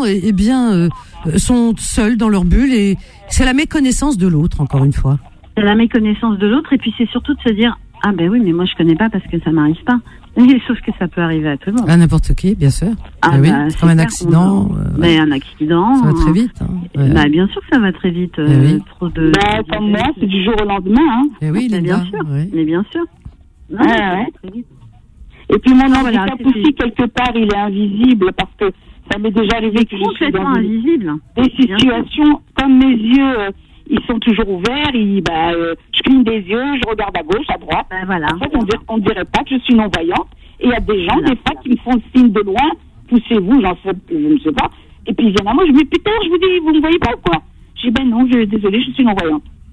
Speaker 2: sont seuls dans leur bulle et c'est la méconnaissance de l'autre, encore une fois.
Speaker 8: C'est la méconnaissance de l'autre et puis c'est surtout de se dire, ah ben oui, mais moi je connais pas parce que ça m'arrive pas. Sauf que ça peut arriver à tout le monde.
Speaker 2: À n'importe qui, bien sûr. C'est comme un accident.
Speaker 8: Mais un accident.
Speaker 2: Ça va très vite.
Speaker 8: Bien sûr que ça va très vite.
Speaker 7: Comme moi, c'est du jour au lendemain. Hein.
Speaker 2: Oui,
Speaker 8: bien sûr. Mais bien sûr.
Speaker 7: Très vite. Et puis mon handicap aussi, quelque part, il est invisible parce que ça m'est déjà arrivé que je suis dans des situations comme mes yeux. Ils sont toujours ouverts, je cligne des yeux, je regarde à gauche, à droite. En fait, on dirait pas que je suis non-voyante. Et il y a des gens, des fois, qui me font le signe de loin, poussez-vous, je ne sais pas. Et puis, il y en a moi, je me dis, putain, je vous dis, vous ne me voyez pas ou quoi? Je dis, non, désolé, je suis non-voyante.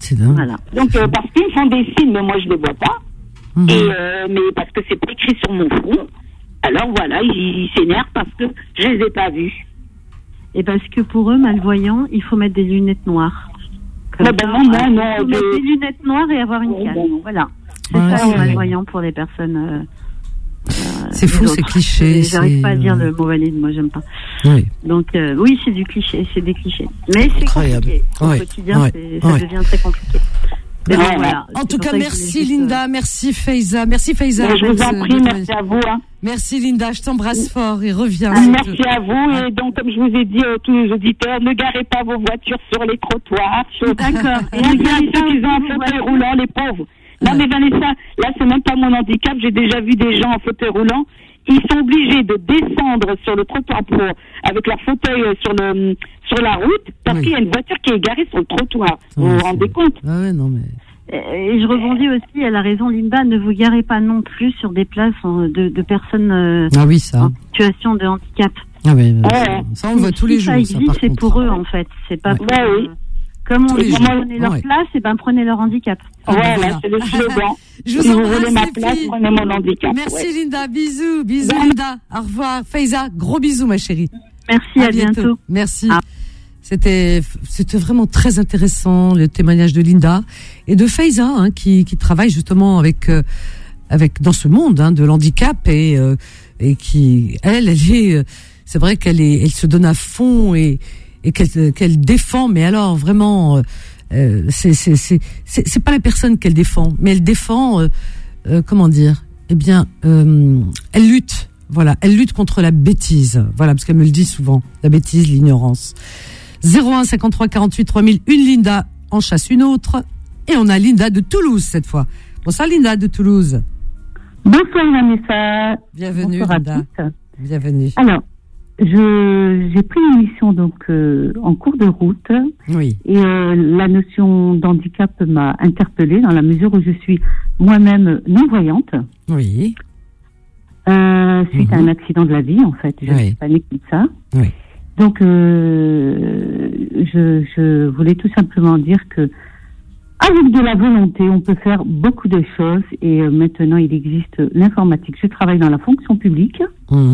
Speaker 2: C'est dingue.
Speaker 7: Voilà. Donc, parce qu'ils me font des signes, mais moi, je ne les vois pas. Mais parce que c'est pas écrit sur mon front. Alors, voilà, ils s'énervent parce que je ne les ai pas vus.
Speaker 8: Et parce que pour eux, malvoyants, il faut mettre des lunettes noires.
Speaker 7: Non,
Speaker 8: il faut mettre des lunettes noires et avoir une canne. Voilà. C'est ça, malvoyant pour les personnes...
Speaker 2: c'est fou, c'est cliché.
Speaker 8: J'arrive pas à dire le mot valide, moi j'aime pas.
Speaker 2: Oui.
Speaker 8: Donc oui, c'est du cliché, c'est des clichés. Mais c'est compliqué. Au quotidien, ça devient très compliqué.
Speaker 2: Mais bon, voilà. En tout cas, merci Linda, merci Faiza. Merci Faiza.
Speaker 7: Je vous en prie, merci à vous. Hein.
Speaker 2: Merci Linda, je t'embrasse fort et reviens.
Speaker 7: Merci à vous. Et donc, comme je vous ai dit tous les auditeurs, ne garez pas vos voitures sur les trottoirs.
Speaker 8: D'accord.
Speaker 7: Et regardez ceux qui ont un fauteuil roulant, les pauvres. Non mais Vanessa, là c'est même pas mon handicap, j'ai déjà vu des gens en fauteuil roulant, ils sont obligés de descendre sur le trottoir avec leur fauteuil sur la route parce qu'il y a une voiture qui est garée sur le trottoir. Vous vous rendez compte?
Speaker 2: Non mais...
Speaker 8: Et je rebondis aussi, elle a raison Linda, ne vous garez pas non plus sur des places de personnes en situation de handicap.
Speaker 2: Ah oui, ça on le voit tous les jours.
Speaker 8: Ça existe, c'est pour eux en fait, c'est pas pour Comme on dit, prenez leur place, et prenez leur handicap.
Speaker 7: Voilà, c'est le slogan.
Speaker 2: Je vous
Speaker 7: si vous voulez ma place, prenez mon handicap.
Speaker 2: Merci Linda, bisous Linda, au revoir. Faiza, gros bisous ma chérie.
Speaker 8: Merci, à bientôt.
Speaker 2: Merci. C'était vraiment très intéressant le témoignage de Linda et de Faiza qui travaille justement avec dans ce monde de l'handicap et qui elle est c'est vrai elle se donne à fond et qu'elle défend, mais alors vraiment c'est pas la personne qu'elle défend, mais elle défend comment dire, elle lutte, elle lutte contre la bêtise, parce qu'elle me le dit souvent, la bêtise, l'ignorance. 01 53 48 3000, une Linda en chasse une autre, et on a Linda de Toulouse cette fois. Bonsoir Linda de Toulouse.
Speaker 9: Bonsoir Vanessa.
Speaker 2: Bienvenue
Speaker 9: Bonsoir
Speaker 2: Linda. Bienvenue.
Speaker 9: Alors, j'ai pris une mission donc en cours de route.
Speaker 2: Oui.
Speaker 9: Et la notion d'handicap m'a interpellée dans la mesure où je suis moi-même non-voyante.
Speaker 2: Oui.
Speaker 9: Suite à un accident de la vie, en fait. Je suis pas née comme ça.
Speaker 2: Oui.
Speaker 9: Donc, je voulais tout simplement dire que avec de la volonté, on peut faire beaucoup de choses. Et maintenant, il existe l'informatique. Je travaille dans la fonction publique.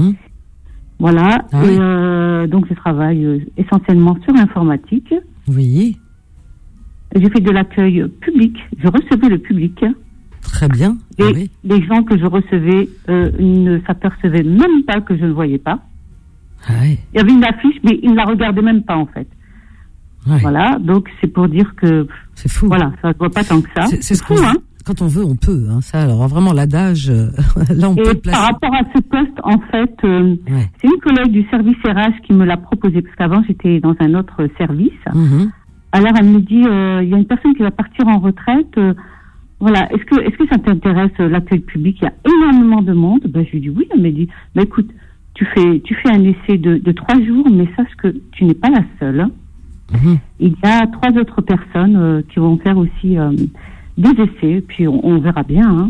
Speaker 9: Voilà, donc je travaille essentiellement sur l'informatique.
Speaker 2: Oui.
Speaker 9: J'ai fait de l'accueil public, je recevais le public.
Speaker 2: Très bien.
Speaker 9: Et les gens que je recevais ne s'apercevaient même pas que je ne voyais pas. Il y avait une affiche, mais ils ne la regardaient même pas en fait. Voilà, donc c'est pour dire que...
Speaker 2: C'est fou.
Speaker 9: Voilà, ça ne se voit pas tant que ça.
Speaker 2: C'est fou, Quand on veut, on peut. Ça, alors vraiment l'adage, là on peut le placer.
Speaker 9: Par rapport à ce poste, en fait, c'est une collègue du service RH qui me l'a proposé, parce qu'avant j'étais dans un autre service. Alors elle me dit, il y a une personne qui va partir en retraite. Voilà, est-ce que ça t'intéresse l'accueil public? Il y a énormément de monde. Je lui dis oui. Elle me dit, écoute, tu fais un essai de 3 jours, mais sache que tu n'es pas la seule. Il y a 3 autres personnes qui vont faire aussi des essais, puis on verra bien.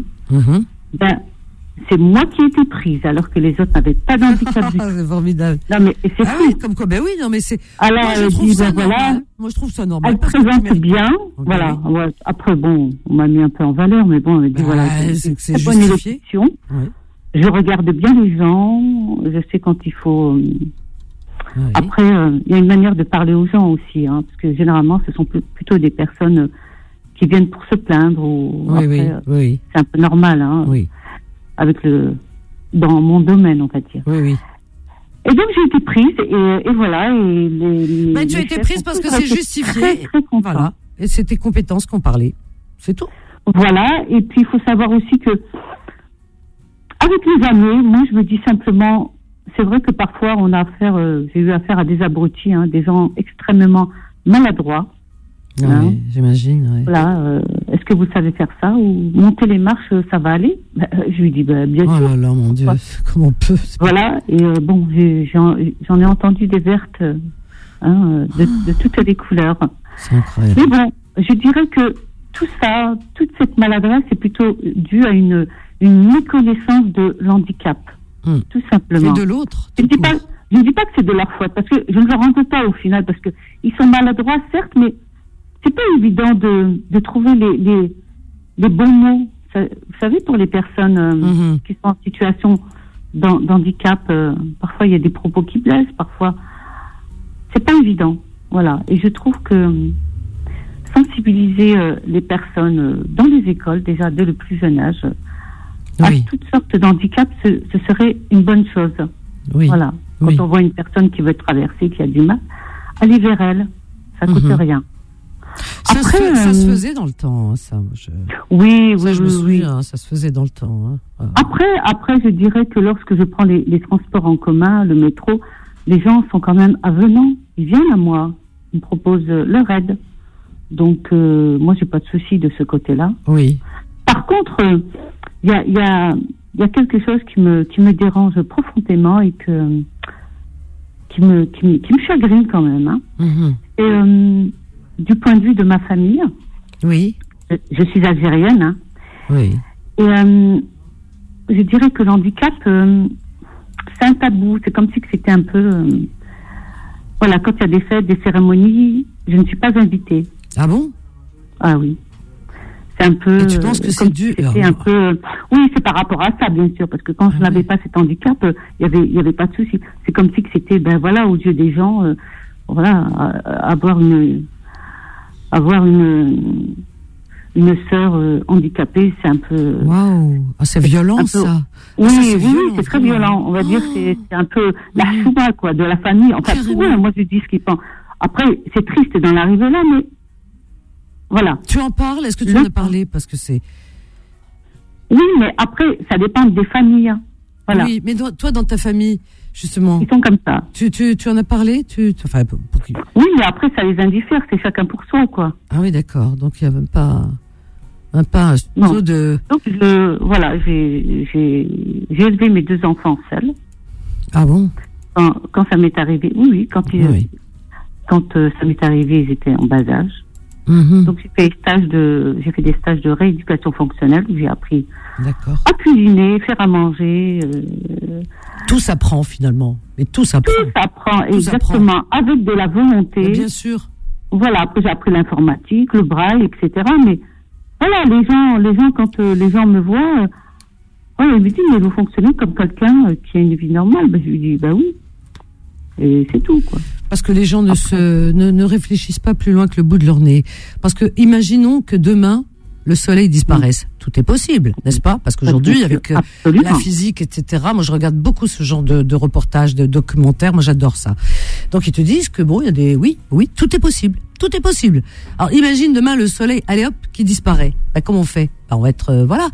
Speaker 9: C'est moi qui ai été prise, alors que les autres n'avaient pas d'handicap du tout.
Speaker 2: C'est formidable.
Speaker 9: Non, mais c'est fou.
Speaker 2: Oui, comme quoi, non, mais c'est...
Speaker 9: Alors,
Speaker 2: moi, je trouve ça normal. Moi, je trouve ça normal.
Speaker 9: Elle présente bien, voilà. Ouais. Après, bon, on m'a mis un peu en valeur, mais bon, on m'a dit, voilà,
Speaker 2: c'est justifié.
Speaker 9: Je regarde bien les gens, je sais quand il faut... Après, il y a une manière de parler aux gens aussi, parce que généralement, ce sont plutôt des personnes qui viennent pour se plaindre. Ou c'est un peu normal, avec dans mon domaine, on va dire. Et donc, j'ai été prise, et voilà. Et
Speaker 2: tu as été prise parce que c'est justifié.
Speaker 9: Très, très content.
Speaker 2: Voilà. Et c'est tes compétences qu'on parlait. C'est tout.
Speaker 9: Voilà. Et puis, il faut savoir aussi que, avec les années, moi, je me dis simplement... C'est vrai que parfois j'ai eu affaire à des abrutis, des gens extrêmement maladroits.
Speaker 2: Oui, j'imagine.
Speaker 9: Voilà, est-ce que vous savez faire ça ou monter les marches, ça va aller? Je lui dis bien sûr.
Speaker 2: Oh là là, mon Dieu, comment on peut?
Speaker 9: Voilà, et bon, j'en ai entendu des vertes, de toutes les couleurs.
Speaker 2: C'est incroyable.
Speaker 9: Mais bon, je dirais que tout ça, toute cette maladresse, c'est plutôt dû à une méconnaissance de l'handicap. Tout simplement.
Speaker 2: Et de l'autre.
Speaker 9: Je ne dis pas que c'est de leur faute, parce que je ne leur en veux pas au final, parce que ils sont maladroits, certes, mais c'est pas évident de trouver les bons mots. Vous savez, pour les personnes qui sont en situation d'handicap, parfois il y a des propos qui blessent, parfois c'est pas évident. Voilà. Et je trouve que sensibiliser les personnes dans les écoles, déjà dès le plus jeune âge, à toutes sortes d'handicaps, ce serait une bonne chose. Oui. Voilà. Quand on voit une personne qui veut traverser, qui a du mal, aller vers elle, ça coûte rien.
Speaker 2: Après, ça se faisait dans le temps, ça.
Speaker 9: Oui,
Speaker 2: je me souviens, ça se faisait dans le temps. Hein.
Speaker 9: Après, je dirais que lorsque je prends les transports en commun, le métro, les gens sont quand même avenants. Ils viennent à moi, ils me proposent leur aide. Donc, moi, j'ai pas de souci de ce côté-là.
Speaker 2: Oui.
Speaker 9: Par contre, il y a quelque chose qui me dérange profondément et qui me chagrine quand même. Hein. Et du point de vue de ma famille,
Speaker 2: oui,
Speaker 9: je suis algérienne. Hein,
Speaker 2: oui.
Speaker 9: Et je dirais que l'handicap, c'est un tabou. C'est comme si c'était un peu, voilà, quand il y a des fêtes, des cérémonies, je ne suis pas invitée.
Speaker 2: Ah bon?
Speaker 9: Ah oui. C'est un peu.
Speaker 2: Et tu penses que c'est dur?
Speaker 9: C'est un peu. Oui, c'est par rapport à ça, bien sûr, parce que quand je n'avais pas cet handicap, il y avait pas de souci. C'est comme si c'était, ben voilà, aux yeux des gens, voilà, avoir une sœur handicapée, c'est un peu.
Speaker 2: Waouh, c'est violent ça.
Speaker 9: Oui, c'est très violent. On va dire que c'est un peu la chouma, quoi, de la famille. Enfin, moi je dis ce qu'ils pensent. Après, c'est triste d'en arriver là, mais voilà.
Speaker 2: Tu en parles? Est-ce que tu en as parlé? Parce que c'est.
Speaker 9: Oui, mais après, ça dépend des familles. Voilà.
Speaker 2: Oui, mais toi, dans ta famille, justement.
Speaker 9: Ils sont comme ça.
Speaker 2: Tu en as parlé? Enfin,
Speaker 9: oui, mais après, ça les indiffère. C'est chacun pour soi, quoi.
Speaker 2: Ah oui, d'accord. Donc, il n'y a même pas un taux de.
Speaker 9: Donc, voilà, j'ai élevé mes 2 enfants seuls.
Speaker 2: Ah bon?
Speaker 9: Quand ça m'est arrivé, oui, quand ça m'est arrivé, ils étaient en bas âge. Donc j'ai fait des stages de rééducation fonctionnelle où j'ai appris à cuisiner, faire à manger.
Speaker 2: Tout s'apprend finalement. Mais tout s'apprend.
Speaker 9: Tout s'apprend, exactement, avec de la volonté.
Speaker 2: Mais bien sûr.
Speaker 9: Voilà, après j'ai appris l'informatique, le braille, etc. Mais voilà, les gens quand les gens me voient, ils me disent mais vous fonctionnez comme quelqu'un qui a une vie normale. Ben, je lui dis oui. Et c'est tout, quoi.
Speaker 2: Parce que les gens ne réfléchissent pas plus loin que le bout de leur nez. Parce que imaginons que demain le soleil disparaisse. Tout est possible, n'est-ce pas? Parce qu'aujourd'hui, avec la physique, etc., moi je regarde beaucoup ce genre de reportages, de documentaires, moi j'adore ça. Donc ils te disent que bon, il y a des... Oui, tout est possible. Tout est possible. Alors imagine demain le soleil, allez hop, qui disparaît. Ben, comment on fait? Ben, on va être... voilà.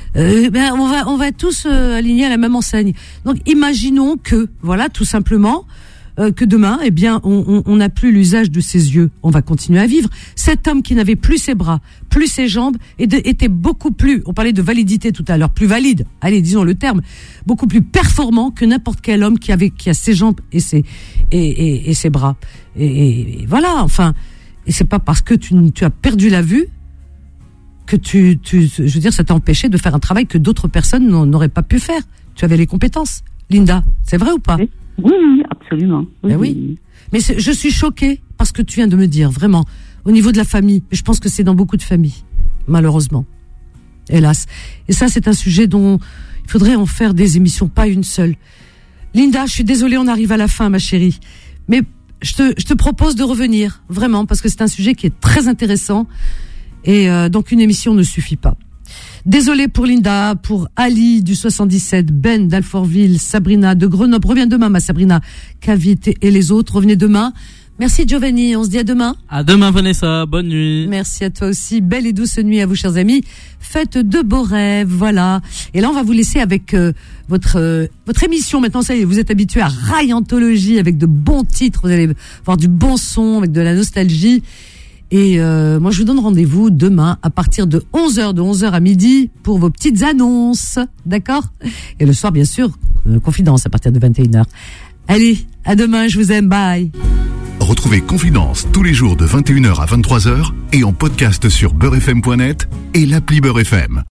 Speaker 2: On va être tous alignés à la même enseigne. Donc imaginons que, voilà, tout simplement... que demain, eh bien, on n'a plus l'usage de ses yeux. On va continuer à vivre. Cet homme qui n'avait plus ses bras, plus ses jambes, était beaucoup plus, on parlait de validité tout à l'heure, plus valide, allez, disons le terme, beaucoup plus performant que n'importe quel homme qui a ses jambes et ses bras. Et voilà, enfin, et c'est pas parce que tu as perdu la vue que je veux dire, ça t'a empêché de faire un travail que d'autres personnes n'auraient pas pu faire. Tu avais les compétences. Linda, c'est vrai ou pas?
Speaker 9: Oui, absolument.
Speaker 2: Oui. Mais je suis choquée par ce que tu viens de me dire, vraiment, au niveau de la famille. Je pense que c'est dans beaucoup de familles, malheureusement. Hélas. Et ça, c'est un sujet dont il faudrait en faire des émissions, pas une seule. Linda, je suis désolée, on arrive à la fin, ma chérie. Mais je te propose de revenir, vraiment, parce que c'est un sujet qui est très intéressant. Et donc, une émission ne suffit pas. Désolée pour Linda, pour Ali du 77, Ben d'Alfortville, Sabrina de Grenoble. Reviens demain, ma Sabrina, Cavite et les autres. Revenez demain. Merci Giovanni, on se dit à demain.
Speaker 10: À demain Vanessa, bonne nuit.
Speaker 2: Merci à toi aussi, belle et douce nuit à vous chers amis. Faites de beaux rêves, voilà. Et là on va vous laisser avec votre émission. Maintenant ça y est, vous êtes habitués à Rayantologie avec de bons titres, vous allez voir du bon son, avec de la nostalgie. Et moi, je vous donne rendez-vous demain à partir de 11h à midi pour vos petites annonces, d'accord? Et le soir, bien sûr, Confidence à partir de 21h. Allez, à demain, je vous aime, bye.
Speaker 1: Retrouvez Confidence tous les jours de 21h à 23h et en podcast sur beurrefm.net et l'appli Beurre FM.